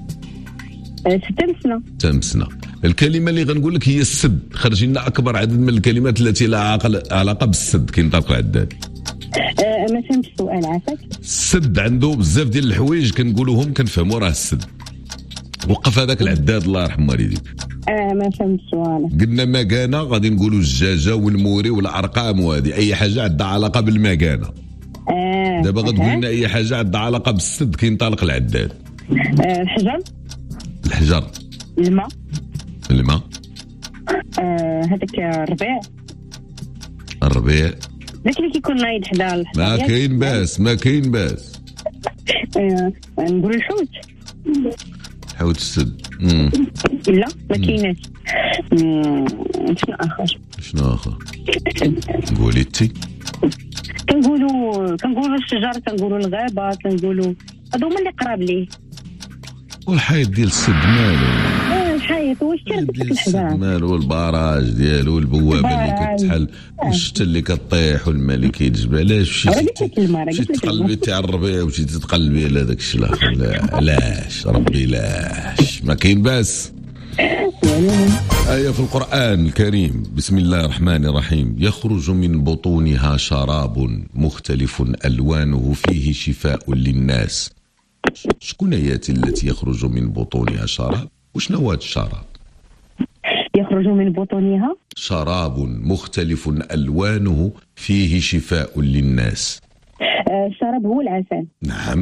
تمسنا. تمسنا. الكلمه اللي غنقول لك هي السد. خرج لنا اكبر عدد من الكلمات التي لها علاقه بالسد. كاين طرق العداد. أه ما فهمتش السؤال عافاك. السد عنده بزاف ديال الحوايج كنقولوهم كنفهموا راه السد. وقف هذاك العداد الله يرحم والديك. اه ما فهمت السؤال. قلنا مكانه غادي نقولوا الجاجه والموري والارقام وهذه اي حاجه عندها علاقه بالمكانه. اه دابا غتقول لنا اي حاجه عندها علاقه بالسد كينطلق العداد. آه الحجر. الحجر. الماء. الماء. آه هذاك الربيع. الربيع. داك اللي كيكون نايض حدا الحجر. ما كاين باس ما كاين باس. آه نقول الحوت. حوت السد. لا ما كايناش. شنو اخر؟ شنو اخر؟ قولي انتي. كنقولوا كنقولوا الشجر، كنقولوا الغابه، كنقولوا هادو هما اللي قراب ليه. والحيط ديال السد مالو؟ اه الحيط واش كيربط لك الحجر مالو؟ البراج ديالو والبوابه اللي كتحل والشتا اللي كطيح والماء اللي كيتجبد. علاش مشيتي تقلبي تاع الربيع ومشيتي تقلبي على داك الشيء الاخر؟ علاش ربي لاش ما كاين باس. آية في القرآن الكريم بسم الله الرحمن الرحيم. يخرج من بطونها شراب مختلف ألوانه فيه شفاء للناس. شكون آيات التي يخرج من بطونها شراب؟ وشنو هو هذا الشراب؟ يخرج من بطونها شراب مختلف ألوانه فيه شفاء للناس. آه الشراب هو العسل. نعم.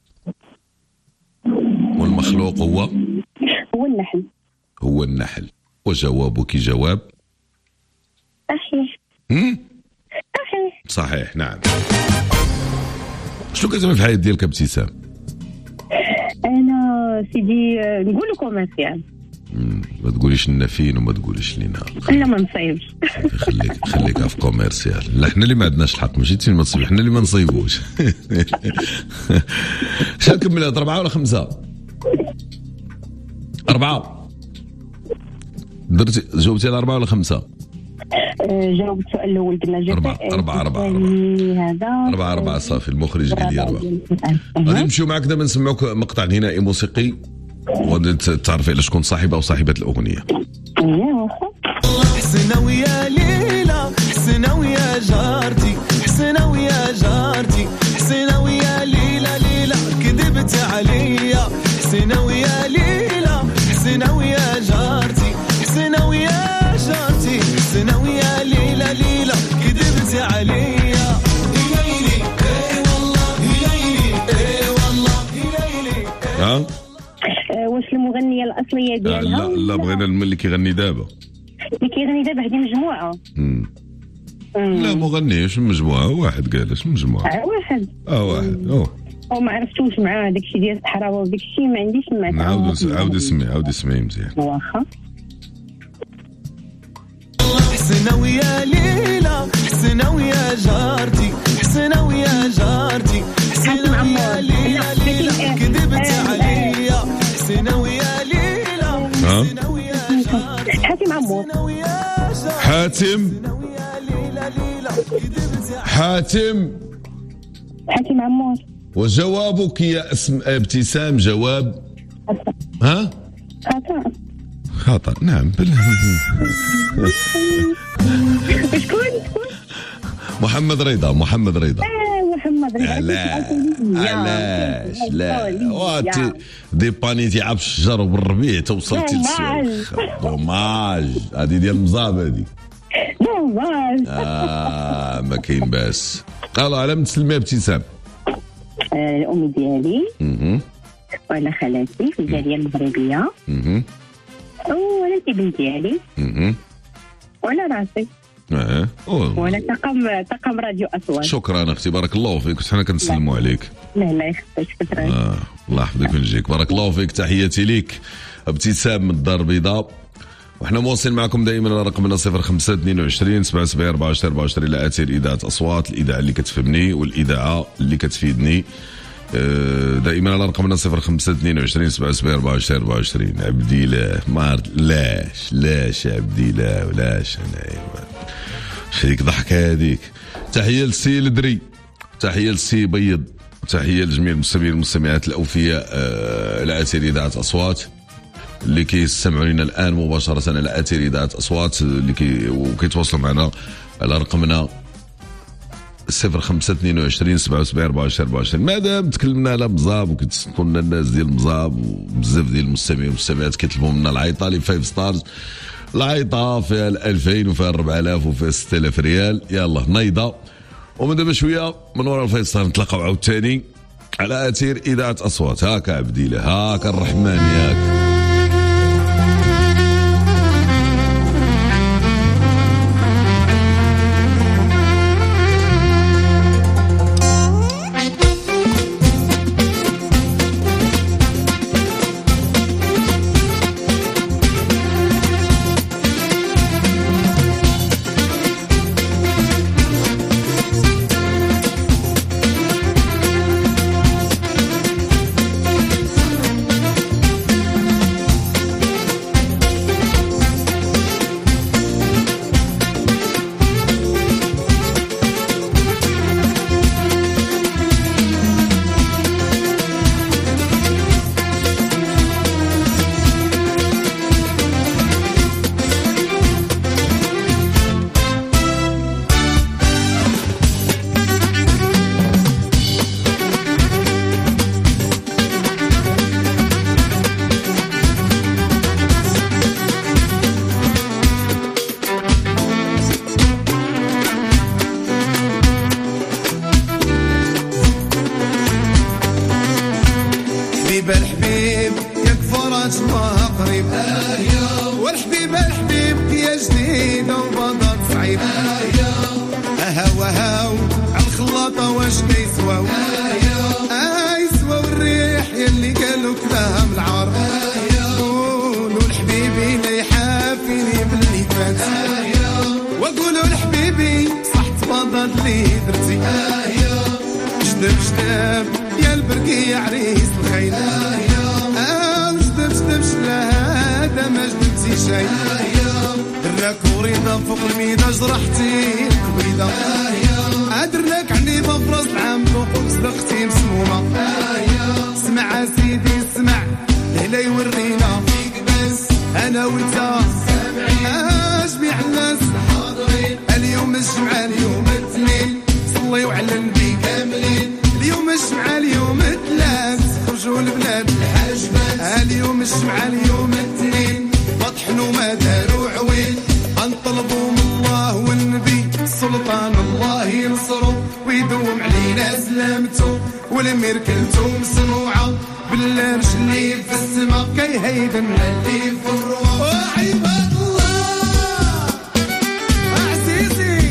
والمخلوق هو؟ هو النحل. هو النحل. وجوابك جواب صحيح. صحيح صحيح نعم. شنو كتعمل في الحياة ديالك ابتسام؟ انا سيدي نقول كوميرسيال. ما تقوليش لنا فين وما تقوليش لينا. لا ما نصيبش. خليك خليك في كوميرسيال. لا حنا اللي ما عندناش الحق ماشي انت اللي ما تصيب، حنا اللي ما نصيبوش. شحال كملها أربعة ولا خمسة؟ أربعة. درتي جاوبتي على أربعة ولا خمسة؟ جاوب السؤال الاول قلنا جبت أربعة أربعة أربعة هذا أربعة أربعة صافي. المخرج قال لي أربعة. غادي نمشيو معك دابا نسمعوك مقطع غنائي موسيقي وغادي تعرفي على شكون صاحب أو صاحبة الأغنية. حسنا ويا ليلى حسنا ويا جارتي حسنا ويا جارتي حسنا ويا ليلى ليلى كذبت عليا حسنا ويا ليلى حسنا ويا جارتي حسنا ويا جارتي حسنا ويا ليلى ليلى كذبت عليا ليلي اي والله ليلي اي والله ليلي. ها واش المغنيه الاصليه ديالها؟ لا لا بغينا اللي كيغني دابا. اللي كيغني دابا هذه مجموعه. امم لا مغنيش مجموعه واحد قال اش مجموعه اه واحد اه واحد اوه او ما عرفتوش مع داكشي ديال الصحراوه وداكشي ما عنديش سمعت. عاود عاود اسمي عاود اسمي مزيان. واخا حسنا ويا ليلى حسنا ويا جارتي حسنا ويا جارتي حسنا ويا ليلى ليلى كذبت عليا حسنا ويا ليلى حسنا ويا جارتي حاتم عمور. حاتم حاتم حاتم عمور. وجوابك يا اسم ابتسام جواب ها خطأ. خطأ نعم بالله. شكون شكون؟ محمد رضا محمد رضا. اه محمد رضا. علاش علاش لا واتي دي بانيتي عب الشجر وبالربيع توصلتي للسؤال. دوماج هذه ديال المزاب هذه. دوماج اه ما كاين باس. الله على تسلمي ابتسام. الام ديالي اها ولا خالاتي في الجاليه المغربيه اها ولا الابن ديالي اها ولا راسي اه ولا طاقم طاقم راديو اصوات. شكرا اختي بارك الله فيك حنا كنسلموا عليك. لا لا يخفيك شكرا. اه الله يحفظك وينجيك بارك الله فيك. تحياتي ليك ابتسام من الدار البيضاء. وحنا مواصلين معكم دائما على رقمنا صفر خمسة اثنين وعشرين سبعة سبعة أربعة عشرين أربعة عشرين لا أثير إذاعة أصوات الإذاعة اللي كتفهمني والإذاعة اللي كتفيدني. دائما على رقمنا صفر خمسة اثنين وعشرين سبعة سبعة أربعة عشرين أربعة عشرين. عبدي الله ما لاش لاش عبدي الله ولاش أنا شريك ضحكة هذيك. تحية للسي الدري تحية للسي بيض تحية لجميع المستمعين والمستمعات الأوفياء لا أثير إذاعة أصوات اللي كيستمعوا لنا الان مباشره على اثير اذاعه اصوات اللي كي وكيتواصلوا معنا على رقمنا صفر خمسة اثنين وعشرين سبعة سبعة أربعة عشرين أربعة عشرين. مادام تكلمنا على مزاب وكيتصنتوا لنا الناس ديال مزاب وبزاف ديال المستمعين والمستمعات كيطلبوا منا العيطه لي فايف ستارز. العيطه فيها ألفين وفيها أربعة آلاف وفيها ستة آلاف ريال. يلا نايضه ومن دابا شويه من وراء الفايف ستار نتلاقاو عاوتاني على اثير اذاعه اصوات. هاكا عبدي الله هاكا الرحمن ياك. درناك وريضة فوق الميدة جرحتي الكبيدة درناك عنيبة في راس العام فوق صدقتي مسمومة اسمع سيدي اسمع هلا يورينا فيك بس انا وانت جميع الناس حاضرين اليوم الجمعة اليوم الاثنين صليوا على النبي كاملين اليوم الجمعة اليوم الثلاث خرجوا البلاد الحاجبات اليوم الجمعة اليوم الاثنين بطحنوا ما داروا عوين انطلبوا من الله والنبي سلطان الله ينصروا ويدوم علينا سلامته والامير كلتو مسموعه بالله مش اللي في السما كي هيدا اللي في الروح وعباد الله عزيزي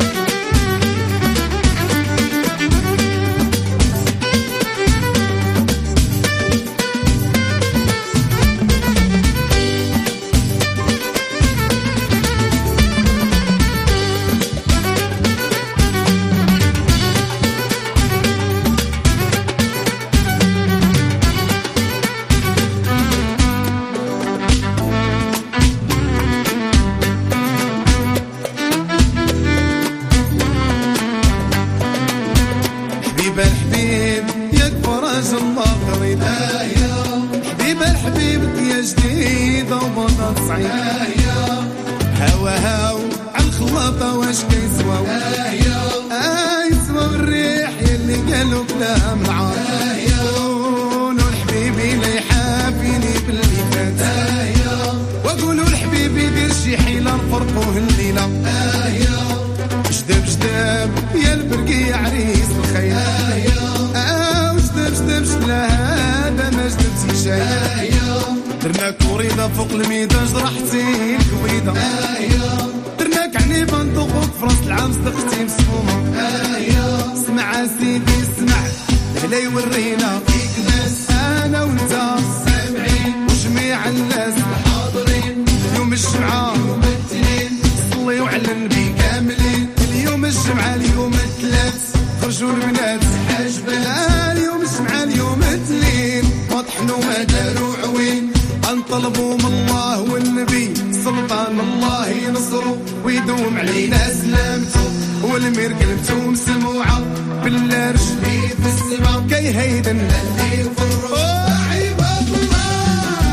هوا هاو عالخلاطة واش كيسواو آه يسواو الريح يلي قالوا كلام العار الحبيبي لا يحافيني باللي فات وقولوا الحبيبي دير شي حيلة نفرقوه الليلة جداب جداب يا البرقي عريس الخير آه وجداب جداب شكلا هذا ما جدبتي شاي درناك وريضة فوق الميدة جرحتي الكويدة درناك عنيبة نطوقوك في راس العام صدقتي مسمومة اسمع سيدي اسمع هلا يورينا فيك بس انا وانت سامعين وجميع الناس الحاضرين اليوم الجمعة اليوم الاثنين صليوا على النبي كاملين اليوم الجمعة اليوم الثلاث خرجوا البنات حاجبات اليوم الجمعة اليوم الاثنين وطحنوا ما داروا عوين انطلبوا من الله والنبي سلطان الله ينصروا ويدوم علينا سلامته والامير كلمته مسموعه بالله رجلي في السما كي هيدا اللي في الروح عباد الله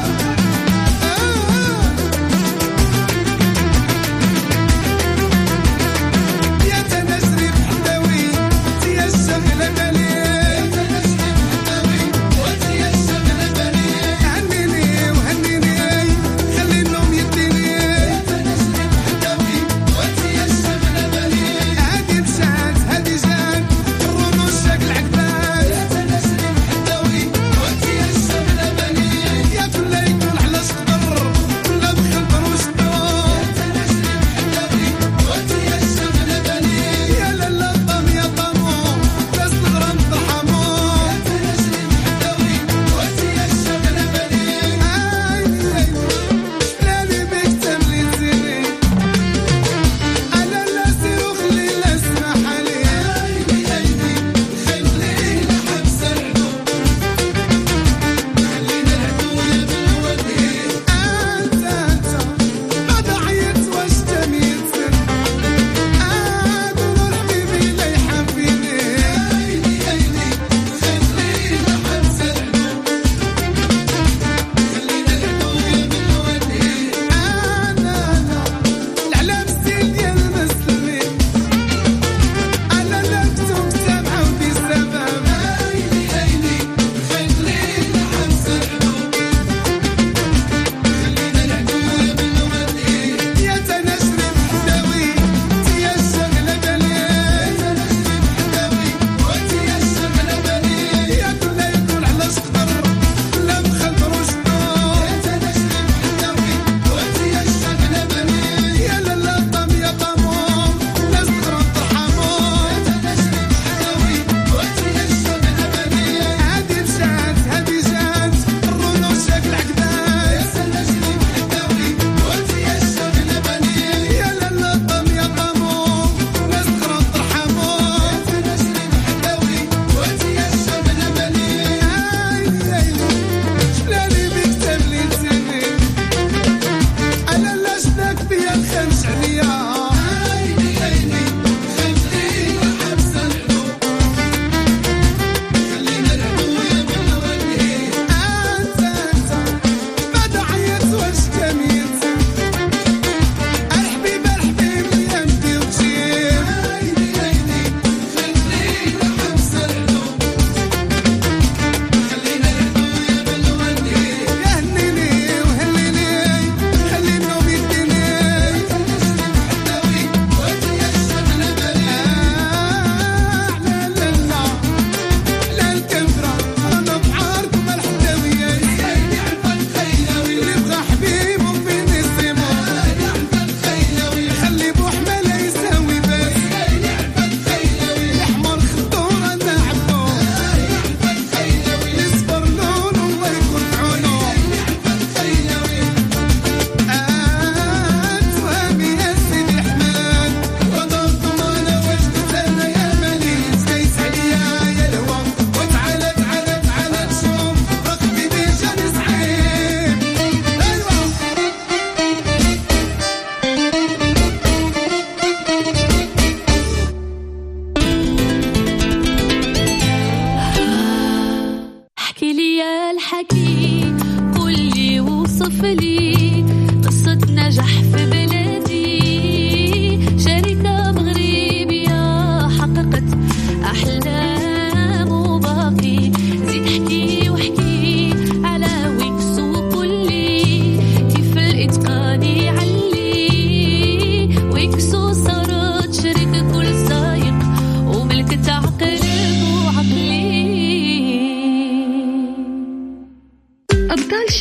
يا تنجري بحداوي تيا الشغله بالي يا تنجري بحداوي وتيا الشغله بالي هنيني وهنيني خلي النوم يديني يا تنجري بحداوي وتيا الشغله بالي هادي مشات هادي جات الرموش شكل عقبال يا تنجري بحداوي وتيا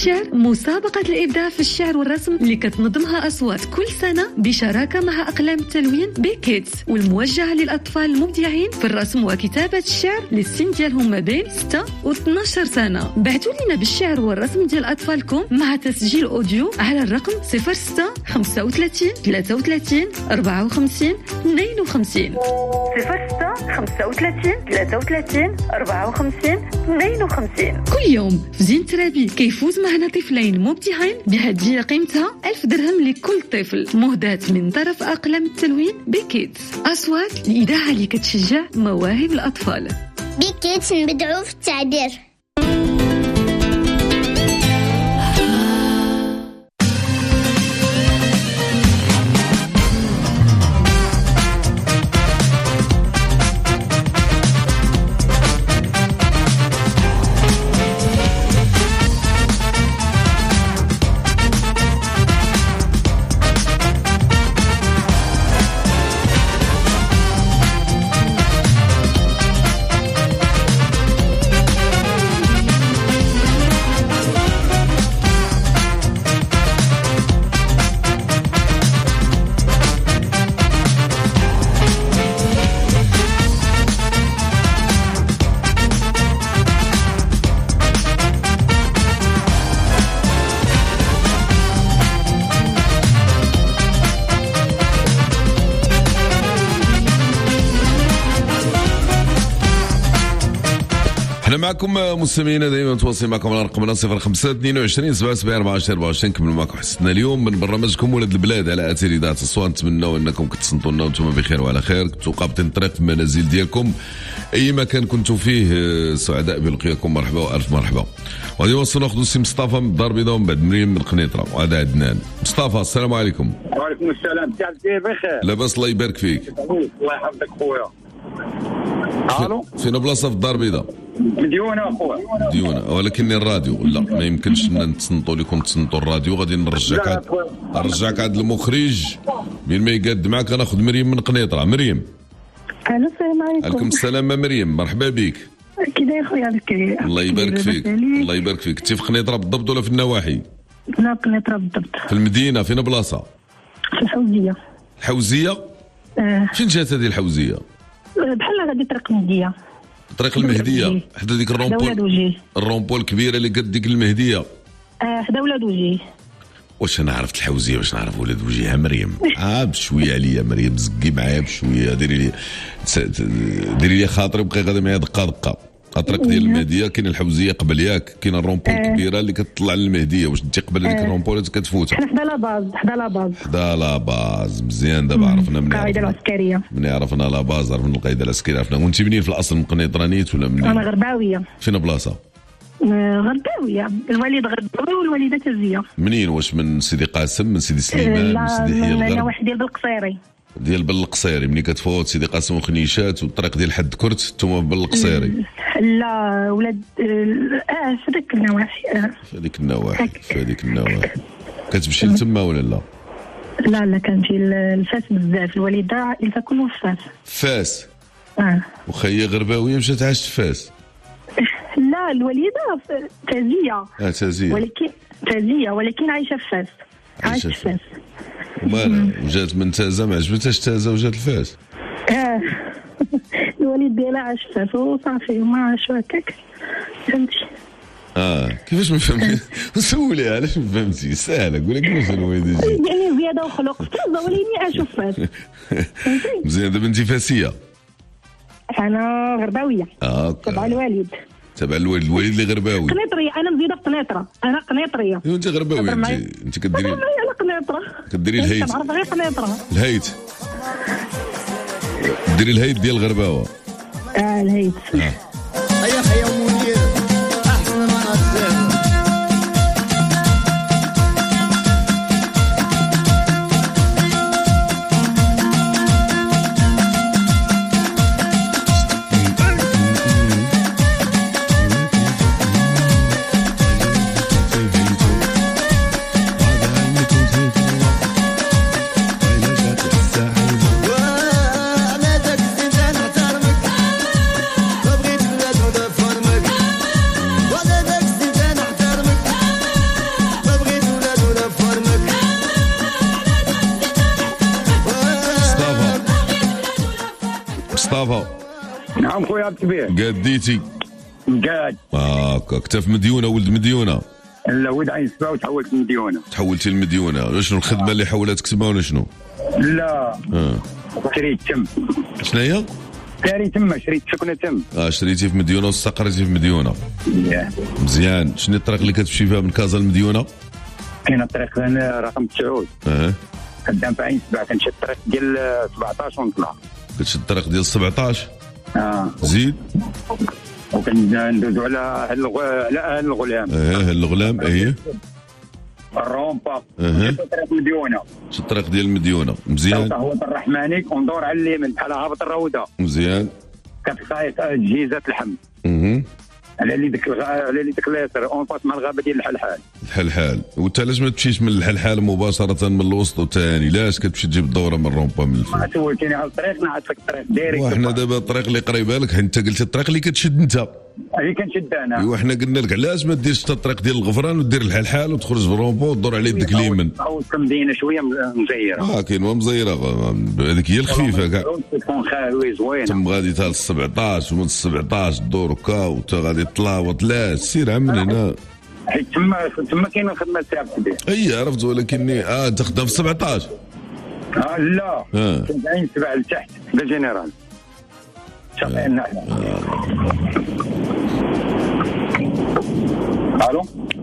الشعر، مسابقة الإبداع في الشعر والرسم اللي كتنظمها أصوات كل سنة بشراكة مع أقلام التلوين بكيدز، والموجهة للأطفال المبدعين في الرسم وكتابة الشعر للسن ديالهم ما بين ستة و اثنا عشر سنة. بعثوا لنا بالشعر والرسم ديال أطفالكم مع تسجيل أوديو على الرقم صفر ستة خمسة وثلاثين ثلاثة وثلاثين أربعة وخمسين اثنين وخمسين صفر ستة خمسة وثلاثين ثلاثة وثلاثين أربعة وخمسين اثنين وخمسين. كل يوم في زين ترابي كيفوز معنا طفلين مبدعين بهدية قيمتها ألف درهم لكل طفل، مهداة من طرف أقلام التلوين بكيدز. أصوات الإذاعة اللي كتشجع مواهب الأطفال. بكيدز نبدعوا في التعبير. احنا معكم مستمعينا دائما متواصلين معكم على رقمنا صفر خمسة اثنين وعشرين سبعة سبعة أربعة عشرين أربعة وعشرين. كملوا معكم حسنا اليوم من برنامجكم ولد البلاد على اثير اذاعه الصوان. نتمنوا انكم كتصنتوا لنا وانتم بخير وعلى خير، كنتوا قابضين الطريق في المنازل ديالكم اي مكان كنتوا فيه. سعداء بلقياكم، مرحبا والف مرحبا. وغادي نوصلوا ناخذوا السي مصطفى من الدار البيضاء ومن بعد مريم من قنيطره وهذا عدنان. مصطفى السلام عليكم. وعليكم السلام. كيف بخير؟ لاباس الله يبارك فيك. الله يحفظك خويا. الو فينا بلاصه في الدار البيضاء؟ مديونه اخويا مديونه، ولكن الراديو لا ما يمكنش نتصنتوا لكم تصنتوا الراديو. غادي نرجعك عاد نرجعك عاد المخرج بين ما يقاد معك. غناخذ مريم من قنيطره. مريم السلام عليكم. عليكم السلام مريم، مرحبا بك. كي داير خويا الكريم؟ الله يبارك فيك الله يبارك فيك. انت في قنيطره بالضبط ولا في النواحي؟ لا قنيطره بالضبط. في المدينه فين بلاصه؟ في الحوزيه. الحوزيه؟ اه. فين جات هذه الحوزيه؟ بحال غادي طريق المهديه. طريق المهديه حدا ديك الرومبول الرومبول الكبيره اللي قد ديك المهديه. اه حدا ولاد وجيه. واش انا عرفت الحوزيه واش نعرف ولاد وجيها مريم؟ اه بشويه عليا مريم، زقي معايا بشويه، ديري لي ديري لي خاطري وبقي غادي معايا دقه دقه. الطريق ديال المهديه كاين الحوزيه قبل ياك، كاين الرومبول الكبيره اللي كتطلع للمهديه. واش انت قبل هذيك الرومبول كتفوتها؟ حنا حدا لاباز حدا لاباز حدا لاباز. مزيان دابا عرفنا من القاعده العسكريه. من عرفنا لاباز عرفنا القاعده العسكريه عرفنا. وانت منين في الاصل؟ من قنيطرانيت ولا منين؟ انا غرباويه. فين بلاصه؟ غرباويه. الوالد غرباوي والوالده تازيه. منين؟ واش من سيدي قاسم من سيدي سليمان من سيدي حي الغرب؟ لا واحد ديال بالقصيري. ديال بالقصيري. ملي كتفوت سيدي قاسم وخنيشات والطريق ديال حد كرت نتوما بالقصيري؟ لا ولاد اه في ذاك النواحي. اه في هذيك النواحي في هذيك النواحي. كتمشي لتما ولا لا؟ لا لا كنمشي لفاس بزاف. الوالده عائلتها كلهم في فاس. فاس؟ اه. وخا هي غرباويه مشات عاشت في فاس؟ لا الوالده تازيه. اه تازيه. ولكن تازيه ولكن عايشه في فاس. عايشه في فاس. ومالها جات من تازه ما عجبتهاش تازه وجات لفاس؟ اه الوالد ديالها عاش في فاس وصافي وما عاشوا هكاك فهمتي. اه كيفاش ما فهمتي؟ سولي علاش ما فهمتي؟ ساهله قولي كيفاش الوالد يجي يعني زياده وخلق في تازه ولكن عاشوا في فاس. مزيان. دابا انت فاسيه؟ انا غرباويه. اه تبع الوالد. تبع الوالد. الوالد اللي غرباوي. قنيطريه. انا مزيده في قنيطره. انا قنيطريه. ايوا انت غرباوي. انت انت كديري انا قنيطره. كديري الهيت. كنعرف غير قنيطره. الهيت. ديري الهيت ديال الغرباوه. اه الهيت. اه هيا هيا مدير احسن ما نصير. بغيت مصطفى. نعم خويا عبد الكبير. قاديتي؟ مقاد. هاكا آه كنت في مديونه ولد مديونه؟ لا ولد عين سبعه وتحولت لمديونه. تحولتي لمديونه، شنو الخدمه اللي حولتك تما ولا شنو؟ لا اه شريت تم. شنو هي؟ شريت تما، شريت سكنه تم. اه شريتي في مديونه واستقريتي في مديونه. yeah. مزيان. شنو الطريق اللي كتمشي فيها من كازا لمديونه؟ كاين الطريق رقم تسعود. اه خدام في عين سبعه، كنشد الطريق ديال سبعطاش ونطلع. كتشد الطريق ديال سبعطاش؟ اه زيد. وكندوزو على على اهل الغلام. اه اهل الغلام ايه. الرومبا. اه طريق مديونه. شد الطريق ديال المديونه. مزيان. هو الرحماني وندور على اليمين بحال هابط الروضه. مزيان. كتلقى جهيزه اللحم. اها على اللي ديك الغ... على اللي ديك اليسار اون فاس مع الغابه ديال الحلحال. الحلحال. وانت علاش ما تمشيش من الحلحال مباشره من الوسط وثاني؟ لاش كتمشي تجيب الدوره من الرومبا من الفوق؟ ما سولتيني على الطريق، نعرف لك الطريق ديريكت. وحنا دابا الطريق اللي قريبه لك، انت قلت الطريق اللي كتشد انت. هي كنشد انا. ايوا حنا قلنا لك علاش ما ديرش حتى الطريق ديال الغفران ودير الحلحال وتخرج بالرومبا ودور على يدك اليمين. او المدينه شويه مزيره. اه كاين مزيره، هذيك هي الخفيفه كاع. تكون خاوي زوينه. تم غادي حتى ل سبعطاش ومن سبعطاش دور هكا وتا غادي تلاوط. لا سير من هنا. حيت تما تما كاينه الخدمه تاع كبير. اي عرفت، ولكني اه انت خدام في سبعطاش. اه لا اه كنت عين سبعه لتحت لا جنرال. شاطئ النحله. الو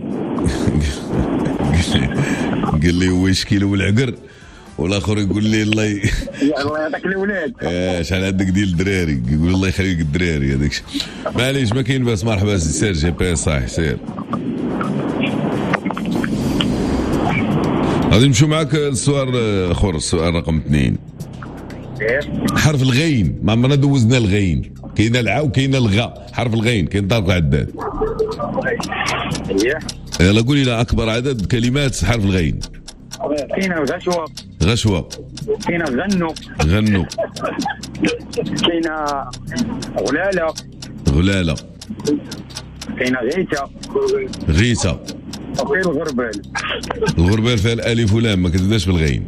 قال لي هو يشكي له بالعقر والاخر يقول لي الله ي... يا الله يعطيك الاولاد. اه شحال عندك ديال الدراري، يقول الله يخليك الدراري هذاك. معليش ما كاين باس. مرحبا سي سير جي بي صح سير. غادي نمشيو معاك السؤال اخر، السؤال رقم اثنين. حرف الغين، ما عمرنا دوزنا الغين. كاينه العا وكاينه الغاء. حرف الغين كاين طارق العداد. يلا قولي لنا اكبر عدد كلمات حرف الغين. كاينه غشوه. غشوه. كاينه غنو. غنو. كاينه غلاله. غلاله. كاينه غيته. غيته. وكاين الغربال. الغربال فيها الالف ولام، ما كتبداش بالغين.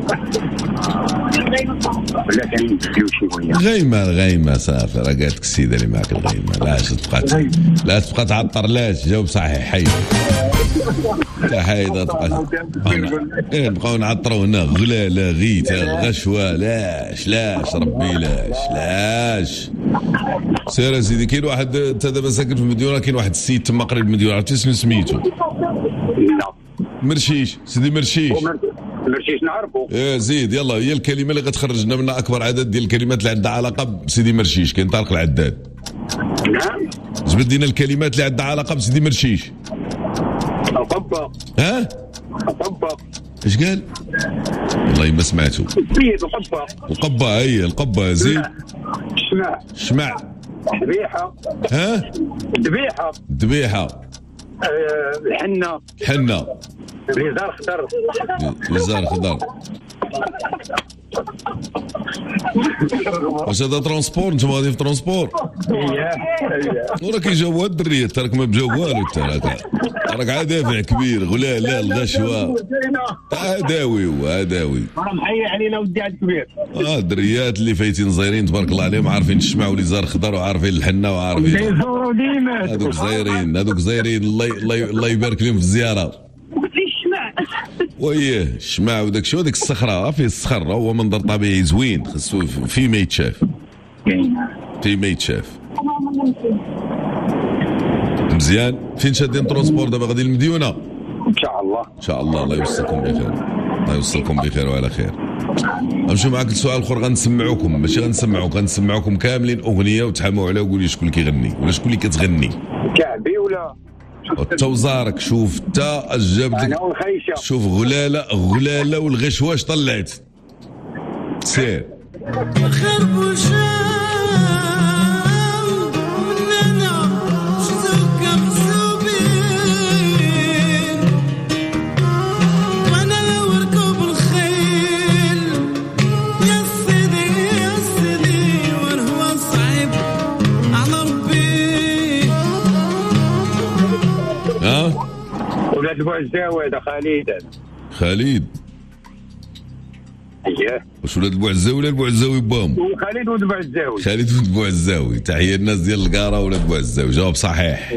ولا كاين شويه غيمه. الغيمه صافي، راه قالت لك السيده اللي معك الغيمه. لاش تبقى لا تبقى تعطر. لاش جاوب صحيح. حي لا حيدة تبقى ايه نبقاو نعطرو هنا. غلاله غيته غشوه. لاش لاش ربي لاش لاش. سير سيدي. كاين واحد انت دابا ساكن في مديونه، كاين واحد السيد تما قريب من مديونه، عرفتي شنو سميتو؟ لا مرشيش. سيدي مرشيش. مرشيش نعرفو. ايه زيد يلا. هي الكلمه اللي غتخرج لنا منها اكبر عدد ديال الكلمات اللي عندها علاقه بسيدي مرشيش. كاين طارق العداد. نعم. جبد لنا الكلمات اللي عندها علاقه بسيدي مرشيش. القبه. ها؟ القبه. ايش قال؟ والله ما سمعته. سيد القبه. القبه. هي القبه. زيد. شمع. شمع. ذبيحه. ها؟ ذبيحه. ذبيحه. أه الحنه. حنه. ليزار خضر. ليزار خضر. واش هذا ترونسبور؟ نتوما غاديين في ترونسبور؟ اييه وراه كيجاوبوها الدريات، تراك ما بجاوب والو. انت راك راك عا دافع كبير. غلاله الغشوه. عداوي هو عداوي. راه محيي علينا ودي عاد كبير. اه الدريات اللي فايتين زايرين تبارك الله عليهم، عارفين الشمع وليزار خضر وعارفين الحنه وعارفين يزوروا ديما. هذوك زايرين هذوك زايرين. الله الله يبارك لهم في الزياره. ويه الشمع وداك الشيء وداك الصخره فيه الصخر، هو منظر طبيعي زوين، خصو فيه ما يتشاف. فيه ما يتشاف. مزيان. فين شادين ترونسبور دابا؟ غادي للمديونه ان شاء الله. ان شاء الله. الله يوصلكم بخير. الله يوصلكم بخير وعلى خير. نمشيو معاك لسؤال اخر. غنسمعوكم ماشي غنسمعوك، غنسمعوكم كاملين اغنيه وتحاموا عليها وقولي شكون اللي كيغني ولا شكون اللي كتغني. كعبي ولا انت وزارك. شوف انت جابت لك. شوف غلاله غلاله والغشواش طلعت. سير. ها؟ ولاد. ولاد بوعزاوي هذا خالد. خالد. خالد. ها؟ خالد. ولاد بوعزاوي هذا. خالد. خالد. خالد. خالد. خالد. خالد. خالد. خالد. خالد. خالد. خالد. اييه. واش ولاد بوعزاوي ولا بوعزاوي باهم؟ وخالد ولد بوعزاوي. خالد ولد بوعزاوي. تحيه الناس ديال القاره ولاد بوعزاوي. جواب صحيح.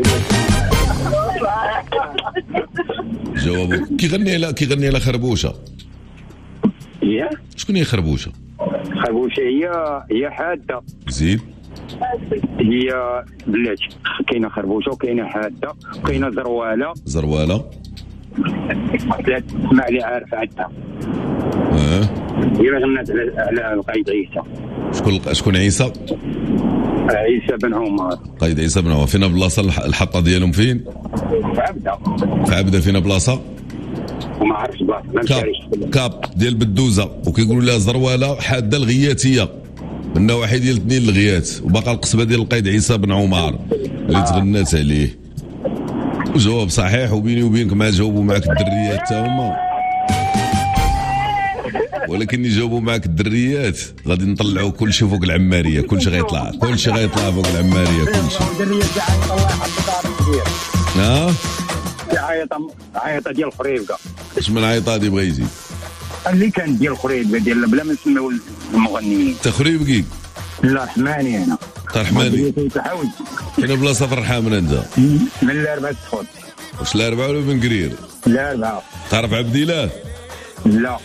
جواب كيغني على كيغني على خربوشه. اييه. شكون هي خربوشه؟ خربوشه هي هي حاده. زيد. هي بلاتي كاينه خربوشه وكاينه حاده وكاينه زرواله. زرواله. لا تسمع لي عارف عندها. اه. هي غنات على على القايد عيسى. شكون شكون عيسى؟ عيسى بن عمر. قايد عيسى بن عمر. فين بلاصه الحطه ديالهم فين؟ في عبده. في عبده فين بلاصه؟ وما عرفتش بلاصه ما كاب كاب ديال بدوزه وكيقولوا لها زرواله حاده الغياتيه من نواحي ديال اثنين الغيات وباقا القصبه ديال القايد عيسى بن عمر اللي تغنات عليه. وجواب صحيح. وبيني وبينك ما جاوبوا معك الدريات حتى هما ولكن يجاوبوا معك الدريات غادي نطلعوا كل شيء فوق العماريه. كل شيء غيطلع كل شيء غيطلع فوق العماريه كل شيء. ها عيطه عيطه ديال الخريبكه. اش من عيطه دي بغا يزيد اللي كان ديال الخريبكه ديال بلا ما نسميو المغنيين. انت خريبكي؟ لا رحماني انا. رحماني كاين بلاصه في الرحامن انت؟ من الاربعه تدخل. واش الاربعه ولا بن قرير؟ الاربعه. تعرف عبد الله؟ لا.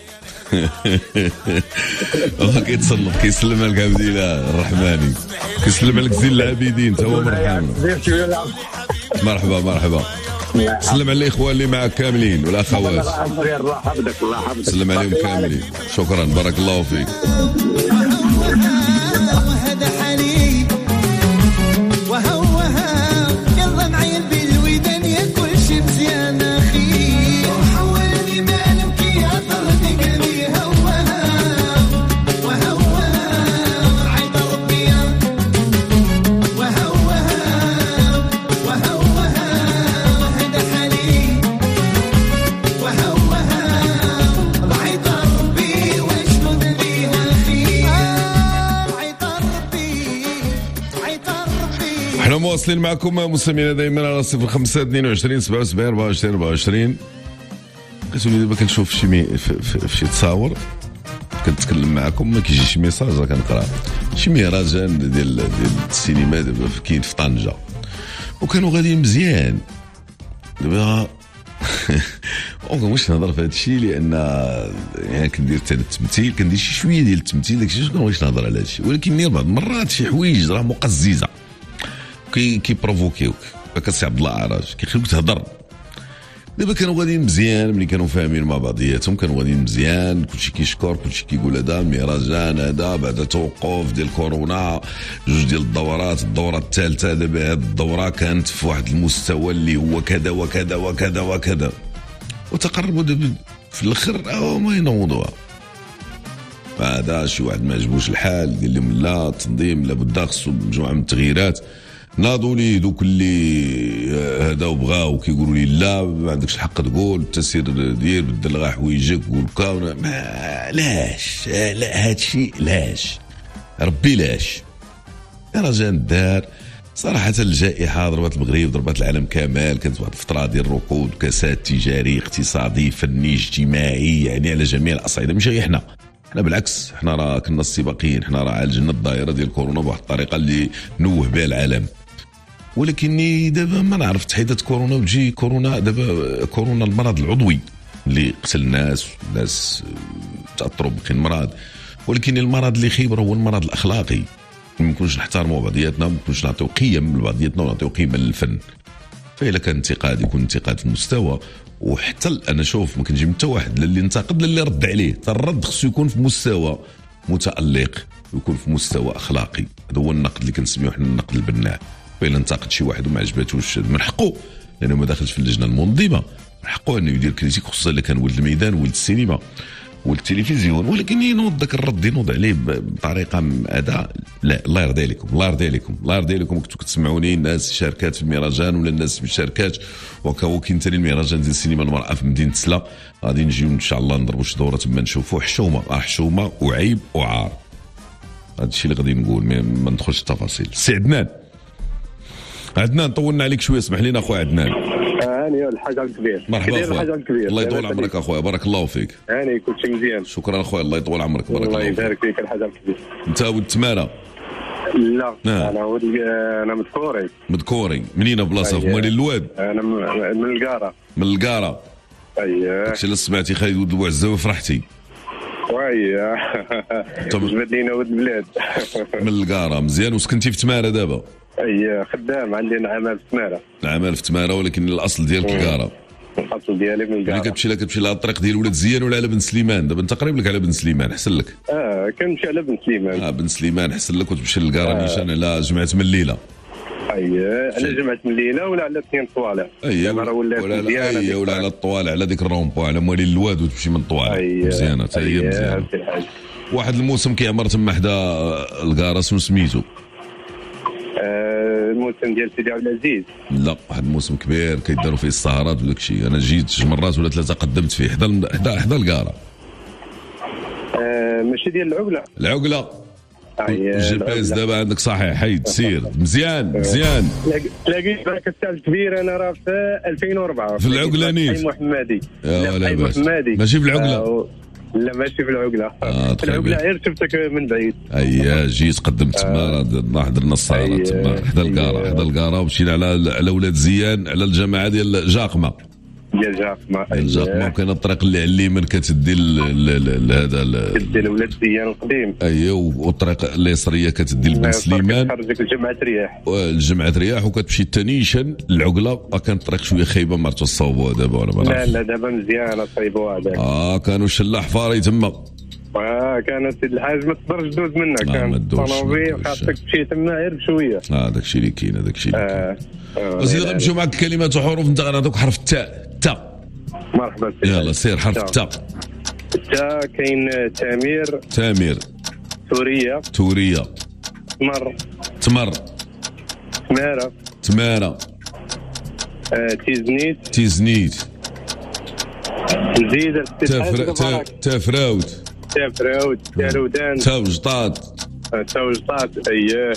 هو كيتصنف كيسلم عليك عبد الله الرحماني كيسلم عليك زين العابدين تا هو من الرحامن. مرحبا مرحبا. سلم على الاخوان اللي معك كاملين والاخوات. الله يحفظك الله يحفظك. سلم عليهم كاملين. شكرا بارك الله فيك. وهذا حالي وهوها يلا معايا بالودان يا كل شي مزيان اخي وحولني مالك يا طردك اللي هوها وهوها عيد ربي وهوها وهوها وهذا حالي وهوها عيد ربي واشنو ليها اخي عيد ربي عيد ربي. احنا مواصلين معكم مستمعينا دائما على صفر خمسة اثنين وعشرين سبعة وسبعين أربعة وعشرين أربعة وعشرين. قلتولي دابا كنشوف شي مي في, في, في شي تصاور كنتكلم معكم ما كيجي شي ميساج راه كنقرا شي مهرجان ديال ديال السينما دابا كاين في طنجة وكانوا غاديين مزيان. دابا واش نهضر في هذا الشيء لان يعني كندير حتى التمثيل كندير شي شويه ديال التمثيل داكشي شنو بغيتش نهضر على هذا الشيء ولكن ندير بعض المرات شي حوايج راه مقززه كي كيبروفوكيوك فكسي عبد الله عراج كيخليوك تهضر. دابا كانوا غاديين مزيان ملي كانوا فاهمين مع بعضياتهم كانوا غاديين مزيان كلشي كيشكر كلشي كيقول هذا المهرجان هذا بعد توقف ديال كورونا جوج ديال الدورات الدوره الثالثه دابا هذه الدوره كانت في واحد المستوى اللي هو كذا وكذا وكذا وكذا وتقربوا دابا في الاخر او ما ينوضوها. هذا شي واحد ما عجبوش الحال ديال لهم لا التنظيم لابد خصو مجموعه من التغييرات. ناضوا لي دوك اللي هذا وبغاو كيقولوا لي لا ما عندكش الحق تقول التسير دير بدل غا حوايجك قول كاونا ما لاش لا هذا الشيء لاش ربي لاش. مهرجان دار صراحة الجائحة ضربت المغرب ضربت العالم كامل كانت واحد الفترة ديال الركود كساد تجاري اقتصادي فني اجتماعي يعني على جميع الأصعدة ماشي غير حنا حنا بالعكس حنا راه كنا السباقين حنا راه عالجنا الظاهرة ديال كورونا بواحد الطريقة اللي نوه بها العالم. ولكني دابا ما نعرف تحيدات كورونا وتجي كورونا دابا كورونا المرض العضوي اللي قتل الناس الناس تاثروا بقي المرض ولكن المرض اللي خيبر هو المرض الاخلاقي. ما نكونش نحترموا بعضياتنا ما نكونش نعطيو قيم لبعضياتنا ونعطيو قيمه للفن. فإلا كان انتقاد يكون انتقاد في المستوى وحتى انا شوف ما كنجي حتى واحد لا اللي انتقد لا اللي رد عليه الرد خصو يكون في مستوى متألق ويكون في مستوى اخلاقي. هذا هو النقد اللي كنسميوه حنا النقد البناء. فإلا انتقد شي واحد وما عجباتوش من حقه لانه ما داخلش في اللجنه المنظمه من حقه انه يدير كريتيك خصوصا الا كان ولد الميدان ولد السينما ولد التلفزيون ولكن ينوض ذاك الرد ينوض عليه بطريقه اداء لا الله يرضي عليكم الله يرضي عليكم الله يرضي عليكم كنتو كتسمعوني الناس شاركات في المهرجان ولا الناس ما شاركاتش وكاو كاين ثاني المهرجان ديال السينما المراه في مدينه سلا غادي نجيو ان شاء الله نضربوا شي دوره تما نشوفوا حشومه راه حشومه وعيب وعار. هذا الشيء اللي غادي نقول ما ندخلش التفاصيل. سي عدنان عدنان طولنا عليك شويه اسمح لينا اخويا عدنان. هاني الحاج عبد الكبير. مرحبا الحاج عبد الكبير. الله يطول عمرك اخويا، بارك الله فيك. هاني كل شيء مزيان. شكرا اخويا، الله يطول عمرك، بارك الله الله فيك. يبارك فيك الحاج عبد الكبير. انت ولد تماره؟ لا نعم. انا ولد انا مذكوري. مذكوري منين بلاصه؟ في مالي الواد؟ انا من القاره. من القاره. اييه داكشي اللي سمعتي خالد ولد الوعزه وفرحتي. وي جبد لينا ولد البلاد. من القاره مزيان. وسكنتي في تماره دابا؟ اي خدام، عندي عمل في تماره. العمل في تماره ولكن الاصل ديالك القاره. الاصل ديالي من القاره. ملي كتمشي لها كتمشي لها الطريق ديال ولاد زيان ولا على بن سليمان؟ دابا انت قريب لك على بن سليمان، احسن لك. اه كنمشي على بن سليمان. اه بن سليمان احسن لك، وتمشي للقاره آه. نيشان على جمعه من الليله. اييه على جمعه من الليله ولا على اثنين طوالع. اييه ولا ولا اييه ولا على الطوالع، على ديك الرومبو على موالي الواد وتمشي من الطوالع. أيه. مزيانه حتى هي مزيانه. واحد الموسم كيعمر تما حدا القاره شنو سميتو؟ آه الموسم ديال سيدي عبد العزيز. لا واحد الموسم كبير كيداروا فيه السهرات وداك الشيء، انا جيت جوج مرات ولا ثلاثه قدمت فيه حدا حدا حدا القاره. آه ماشي ديال العقله. العقله الجي بي اس دابا عندك صحيح، حيد سير مزيان مزيان. تلاقيت معك الساعه الكبير انا راه في ألفين وأربعة في العقله نيت. حي محمدي. يا ولا محمدي ماشي في العقله. آه لا ماشي في العقله. آه في العقله غير شفتك من بعيد. اييه جيت قدمت تما حضرنا السهرات تما حدا القاره حدا القاره ومشينا على على ولاد زيان على الجماعه ديال جاقمه. ديال جاقمه. ديال جاقمه وكاين الطريق اللي على اليمين كتدي لهذا كتدي لولاد زيان القديم. اييه والطريق اليسريه كتدي لبن سليمان. كتخرجك لجمعه رياح. الجمعه رياح وكتمشي تانيشن العقله. كانت الطريق شويه خايبه ما عرفتش صوبوها دابا ولا ما لا لا دابا مزيانه صايبوها هذاك. اه كانوا شلاح فاري تما. اه كانت سيد الحاج ما تقدرش دوز منها. آه كان الطوموبيل خاصك تمشي تما غير بشويه. اه داك الشيء اللي كاين هذاك الشيء اللي كاين. آه وزيد غنمشيو معك كلمات وحروف. انت غنعطيك حرف التاء. تاء مرحبا سيدي. يلا سير حرف التاء. التاء كاين تامير. تامير. توريه. توريه. تمر. تمر. تماره. تماره. آه تيزنيت. تيزنيت. نزيد تفر... تفراوت. تفراوت. تارودان. توجطات. توجطات. اييه.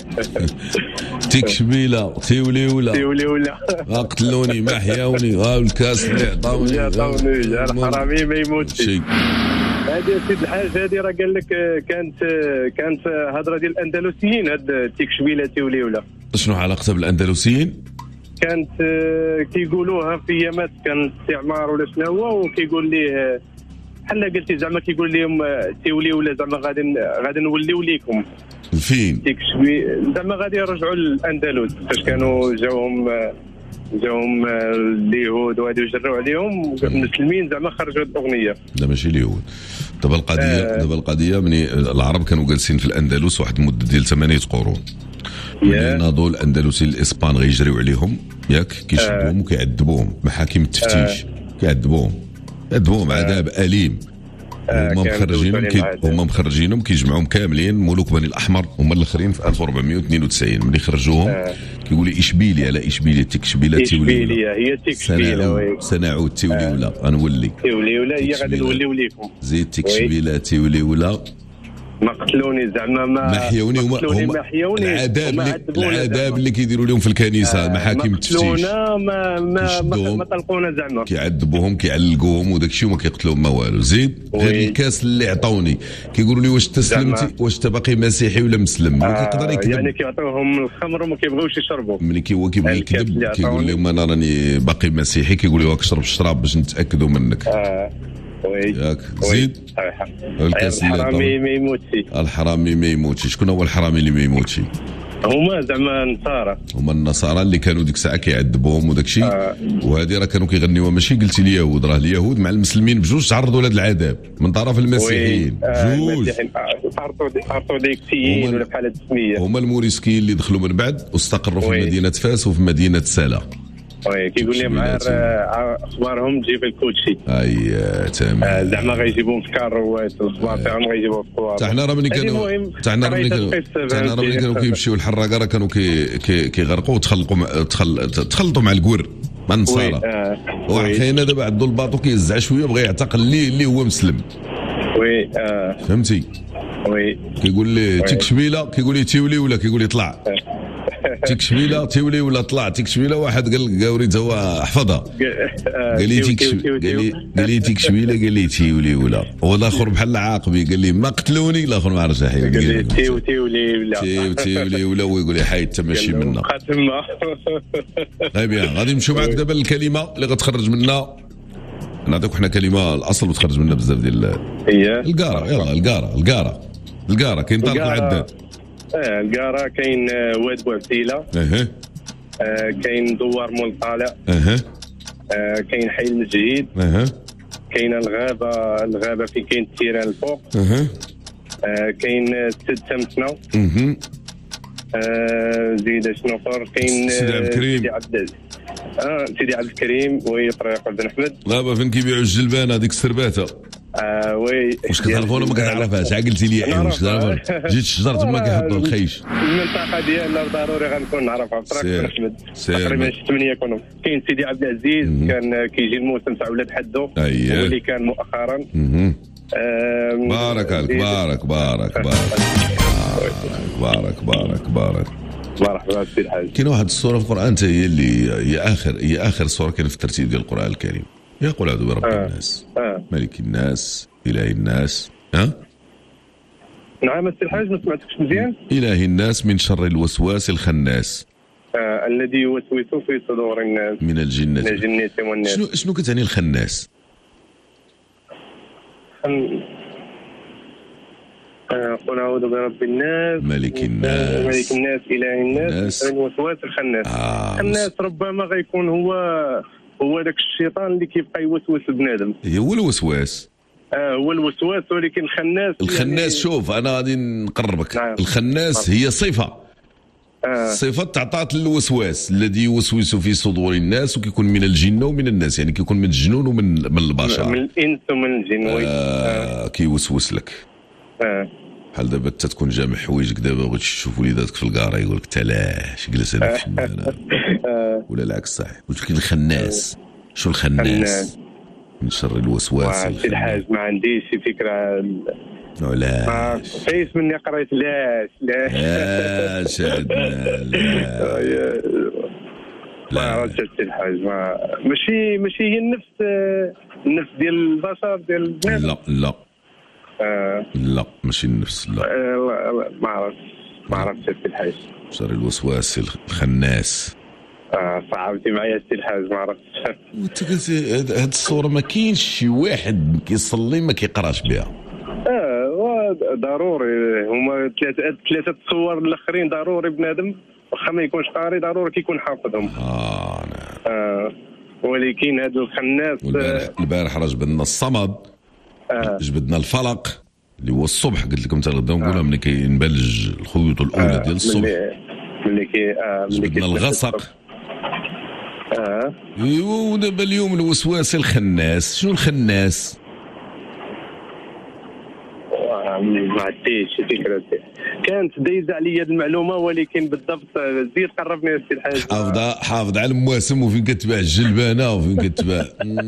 تكشبيله. تيوليولا. تيوليولا. قتلوني ما حياوني. ها الكاس اللي عطاوني. عطاوني الحرامي ما يموتش. هذه سيد الحاج هذه راه قال لك كانت كانت هضره ديال الاندلسيين. هاد تكشبيله تيوليولا شنو علاقتها بالاندلسيين؟ كانت كيقولوها في ايامات كان الاستعمار ولا شنو هو، وكيقول ليه بحال قلتي زعما كيقول لهم تيوليو ولا زعما غادي غادي نوليو ليكم فين تيكشبي زعما غادي يرجعوا للاندلس فاش كانوا جاوهم جاوهم اليهود وغادي يجروا عليهم المسلمين زعما خرجوا الاغنيه. لا ماشي اليهود. دابا القضيه آه دابا القضيه مني العرب كانوا جالسين في الاندلس واحد المده ديال ثمانية قرون. ملي ناضوا الاندلسيين الاسبان غيجريو عليهم ياك كيشدوهم وكيعذبوهم محاكم التفتيش. آه كيعذبوهم يعذبوهم آه عذاب اليم. هما آه مخرجينهم كي هما مخرجينهم كيجمعوهم كاملين ملوك بني الاحمر هما الاخرين في ألف وأربعمائة واثنين وتسعين ملي خرجوهم آه كيقول لي اشبيليه على اشبيليه تكشبيله اشبيليه هي تكشبيله سنعود تيوليولا غنولي تيوليولا هي غادي نوليو ليكم زيد تكشبيله تيوليولا ما قتلوني زعما ما ما حيوني هما ما حيوني العذاب اللي العذاب اللي كيديروا لهم في الكنيسه المحاكم التفتيش ما ما ما ما طلقونا زعما كيعذبوهم كيعلقوهم وداك الشيء وما كيقتلوهم ما والو. زيد غير الكاس اللي عطاوني كيقولوا لي واش تسلمتي واش انت باقي مسيحي ولا مسلم آه كيقدر يكذب يعني كيعطيوهم الخمر وما كيبغيوش يشربوا ملي كي هو كيبغي يكذب كيقول لهم انا راني باقي مسيحي كيقول لي واك شرب الشراب باش نتاكدوا منك. آه ياك زيد الحرامي ما يموتش الحرامي ما يموتش. شكون هو الحرامي اللي ما يموتش؟ هما زعما النصارى هما النصارى اللي كانوا ديك الساعه كيعذبوهم وداك الشيء آه. وهذه راه كانوا كيغنيوها ماشي قلتي اليهود راه اليهود مع المسلمين بجوج تعرضوا لهذا العذاب من طرف المسيحيين بجوج عرضوا ديكسيين ولا بحال هاد السميه. هما الموريسكيين اللي دخلوا من بعد واستقروا في مدينه فاس وفي مدينه سلا. وي كيقول لهم عار اخبارهم تجيب الكوتشي. اي تمام آه زعما غيجيبوهم في كاروات الاخبار تاعهم غيجيبوهم في الطوار. حتى حنا راه ملي كانوا حتى حنا راه ملي كانوا حتى حنا راه ملي كانوا كيمشيو الحراقه راه كانوا كيغرقوا وتخلقوا تخلطوا مع الكور مع النصارى. آه واحد كاين دابا عنده الباطو كيزعى شويه بغى يعتقل اللي اللي هو مسلم. وي اه فهمتي. وي كيقول لي تكشبيله كيقول لي تيولي ولا كيقول لي طلع. تكشميله تيولي ولا طلع تكشميله واحد قال لك قاوري هو احفظها قال لي تكشم قال لي قال لي تكشميله قال لي تيولي ولا والاخر بحال العاقبي قال لي ما قتلوني الاخر ما عرفش حي قال لي تيو تيولي ولا تيو تيولي ولا ويقول لي حيد تمشي منا قاتمه. طيب يا غادي نمشيو معاك دابا الكلمه اللي غتخرج منها نعطيك حنا كلمه الاصل بتخرج منها بزاف ديال هي القاره. يلا القاره القاره القاره كاين طارق العداد. اه القاره كاين واد بوعتيله. اها آه كاين دوار مول طالع. اها آه كاين حي المسجد. اها كاين الغابه الغابه في كاين التيران الفوق. اها آه كاين سد تمتنا. اها آه زيد شنو اخر كاين سيدي عبد الكريم. سيدي عبد اه سيدي عبد الكريم وي طريق بن احمد. غابه فين كيبيعوا الجلبان هذيك السرباته. اه وي واش كتعرفونا ما كتعرفهاش عا قلتي لي عين واش تعرفها جيت الشجر تما كيحطوا الخيش. المنطقه ديالنا ضروري غنكون نعرفها طريق بن احمد تقريبا ثمانيه يكونوا. كاين سيدي عبد العزيز م- كان كيجي الموسم تاع ولاد حدو أيه. هو اللي كان مؤخرا. آه بارك عليك بارك بارك بارك بارك بارك بارك مرحبا سي الحاج. كاين واحد السوره في القران حتى هي اللي هي اخر هي اخر سوره كاين في الترتيب ديال القران الكريم. يقول اعوذ برب آه. الناس آه. ملك الناس اله الناس. ها نعم سي الحاج ما سمعتكش مزيان. اله الناس من شر الوسواس الخناس آه. الذي يوسوس في صدور الناس من الجنة من الجنة والناس. شنو شنو كتعني الخناس؟ قل اعوذ برب الناس ملك الناس ملك الناس اله الناس الوسواس الخناس. آه الناس ربما غيكون هو هو ذاك الشيطان اللي كيبقى يوسوس لبنادم. هو الوسواس. اه هو الوسواس ولكن الخناس الخناس يعني... شوف انا غادي نقربك. نعم. الخناس هي صفه آه. صفه تعطات للوسواس الذي يوسوس في صدور الناس وكيكون من الجن ومن الناس يعني كيكون من الجنون ومن من البشر من الانس ومن الجن. آه. آه. كيوسوس لك. اه بحال دابا انت تكون جامع حوايجك دابا بغيت تشوف وليداتك في الكاره يقول لك تلاش جلس انا في الشمال ولا العكس صحيح. قلت لك الخناس شو الخناس من شر الوسواس سي الحاج ما عنديش شي فكره. علاش فايس مني قريت لاش لاش عندنا ما عرفتش سي الحاج ما ماشي ماشي هي النفس النفس ديال البشر ديال البنات. لا لا آه. لا ماشي النفس لا آه ما عرفتش ما عرفتش سي الحاج. شر الوسواس الخناس. اه صعبتي معايا سي الحاج ما عرفتش. وانت قلتي هاد الصوره ما كاينش شي واحد كيصلي ما كيقراش بها. اه ضروري هما ثلاثه ثلاثه الصور الاخرين ضروري بنادم واخا ما يكونش قاري ضروري كيكون حافظهم. اه نعم. آه ولكن هذا الخناس البارح البارح راه جبدنا الصمد. آه. جبدنا الفلق اللي هو الصبح قلت لكم حتى غدا نقولها ملي كينبلج الخيوط الاولى ديال الصبح. ملي كي اه ملي جبدنا الغسق. اه ايوا ودابا اليوم الوسواس الخناس. شنو الخناس؟ ما عنديش فكره. كانت دايزه عليا هذه المعلومه ولكن بالضبط زيد قربني يا سي الحاج. حافظ حافظ على المواسم وفين كتباع الجلبانه وفين كتباع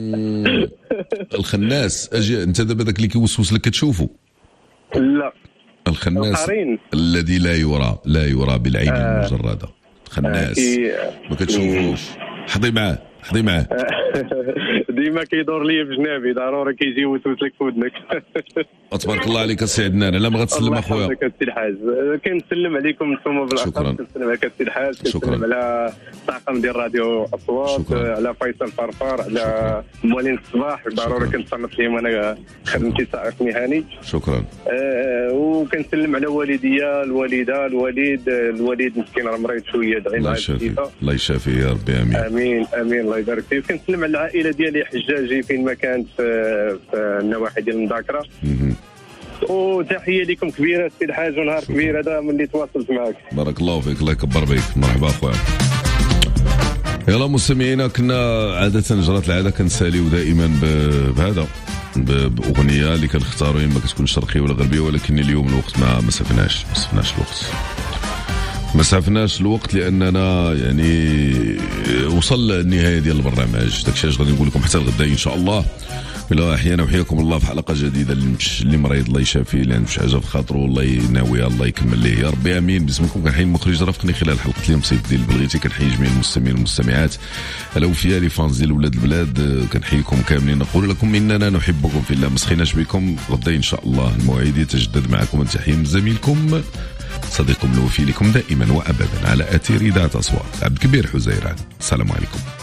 الخناس. اجي انت دابا داك اللي كيوسوس لك كتشوفه؟ لا الخناس القرين. الذي لا يرى لا يرى بالعين آه. المجرده. الخناس آه. ما كتشوفوش. حضي معاه حضي معاه ديما كيدور ليا بجنابي ضروري كيجي يوسوس لك في ودنك. تبارك الله عليك السي عدنان. لا ما غتسلم اخويا. الله يحفظك السي الحاج. كنسلم عليكم نتوما بالاخص. كنسلم عليك السي الحاج. كنسلم على الطاقم ديال راديو اصوات على فيصل فرفار على موالين الصباح ضروري كنتصنت لهم انا خدمتي سائق مهني. شكرا. آه وكنسلم على والديا الوالده الوالد الوالد مسكين راه مريض شويه دعي معاه. الله يشافيه يا ربي امين. امين امين الله يبارك فيك. كنسلم على العائله ديالي حجاجي فين ما كانت في, في النواحي ديال المذاكره. وتحيه لكم كبيره سي الحاج ونهار كبير هذا ملي تواصلت معك. بارك الله فيك الله يكبر بك. مرحبا اخويا. يلا مستمعينا كنا عاده جرات العاده كنساليو دائما بهذا باغنيه اللي كنختاروا اما كتكون شرقيه ولا غربيه ولكن اليوم الوقت ما ما سفناش ما سفناش الوقت ما سعفناش الوقت لاننا يعني وصل النهايه ديال البرنامج. داكشي اش غادي نقول لكم حتى الغدا ان شاء الله. بالله احيانا وحياكم الله في حلقه جديده. اللي مش اللي مريض الله يشافيه، اللي عنده شي حاجه في خاطره الله يناويها الله يكمل ليه يا ربي امين. باسمكم كنحيي المخرج رافقني خلال حلقه اليوم سيف ديال بلغيتي. كنحيي جميع المستمعين والمستمعات الاوفياء لي فانز ديال ولاد البلاد. كنحييكم كاملين، نقول لكم اننا نحبكم في الله، ما سخيناش بكم. غدا ان شاء الله الموعد يتجدد معكم. تحيه من زميلكم صديقكم الوفي لكم دائما وابدا على اثير اذاعه اصوات عبد الكبير حزيران. السلام عليكم.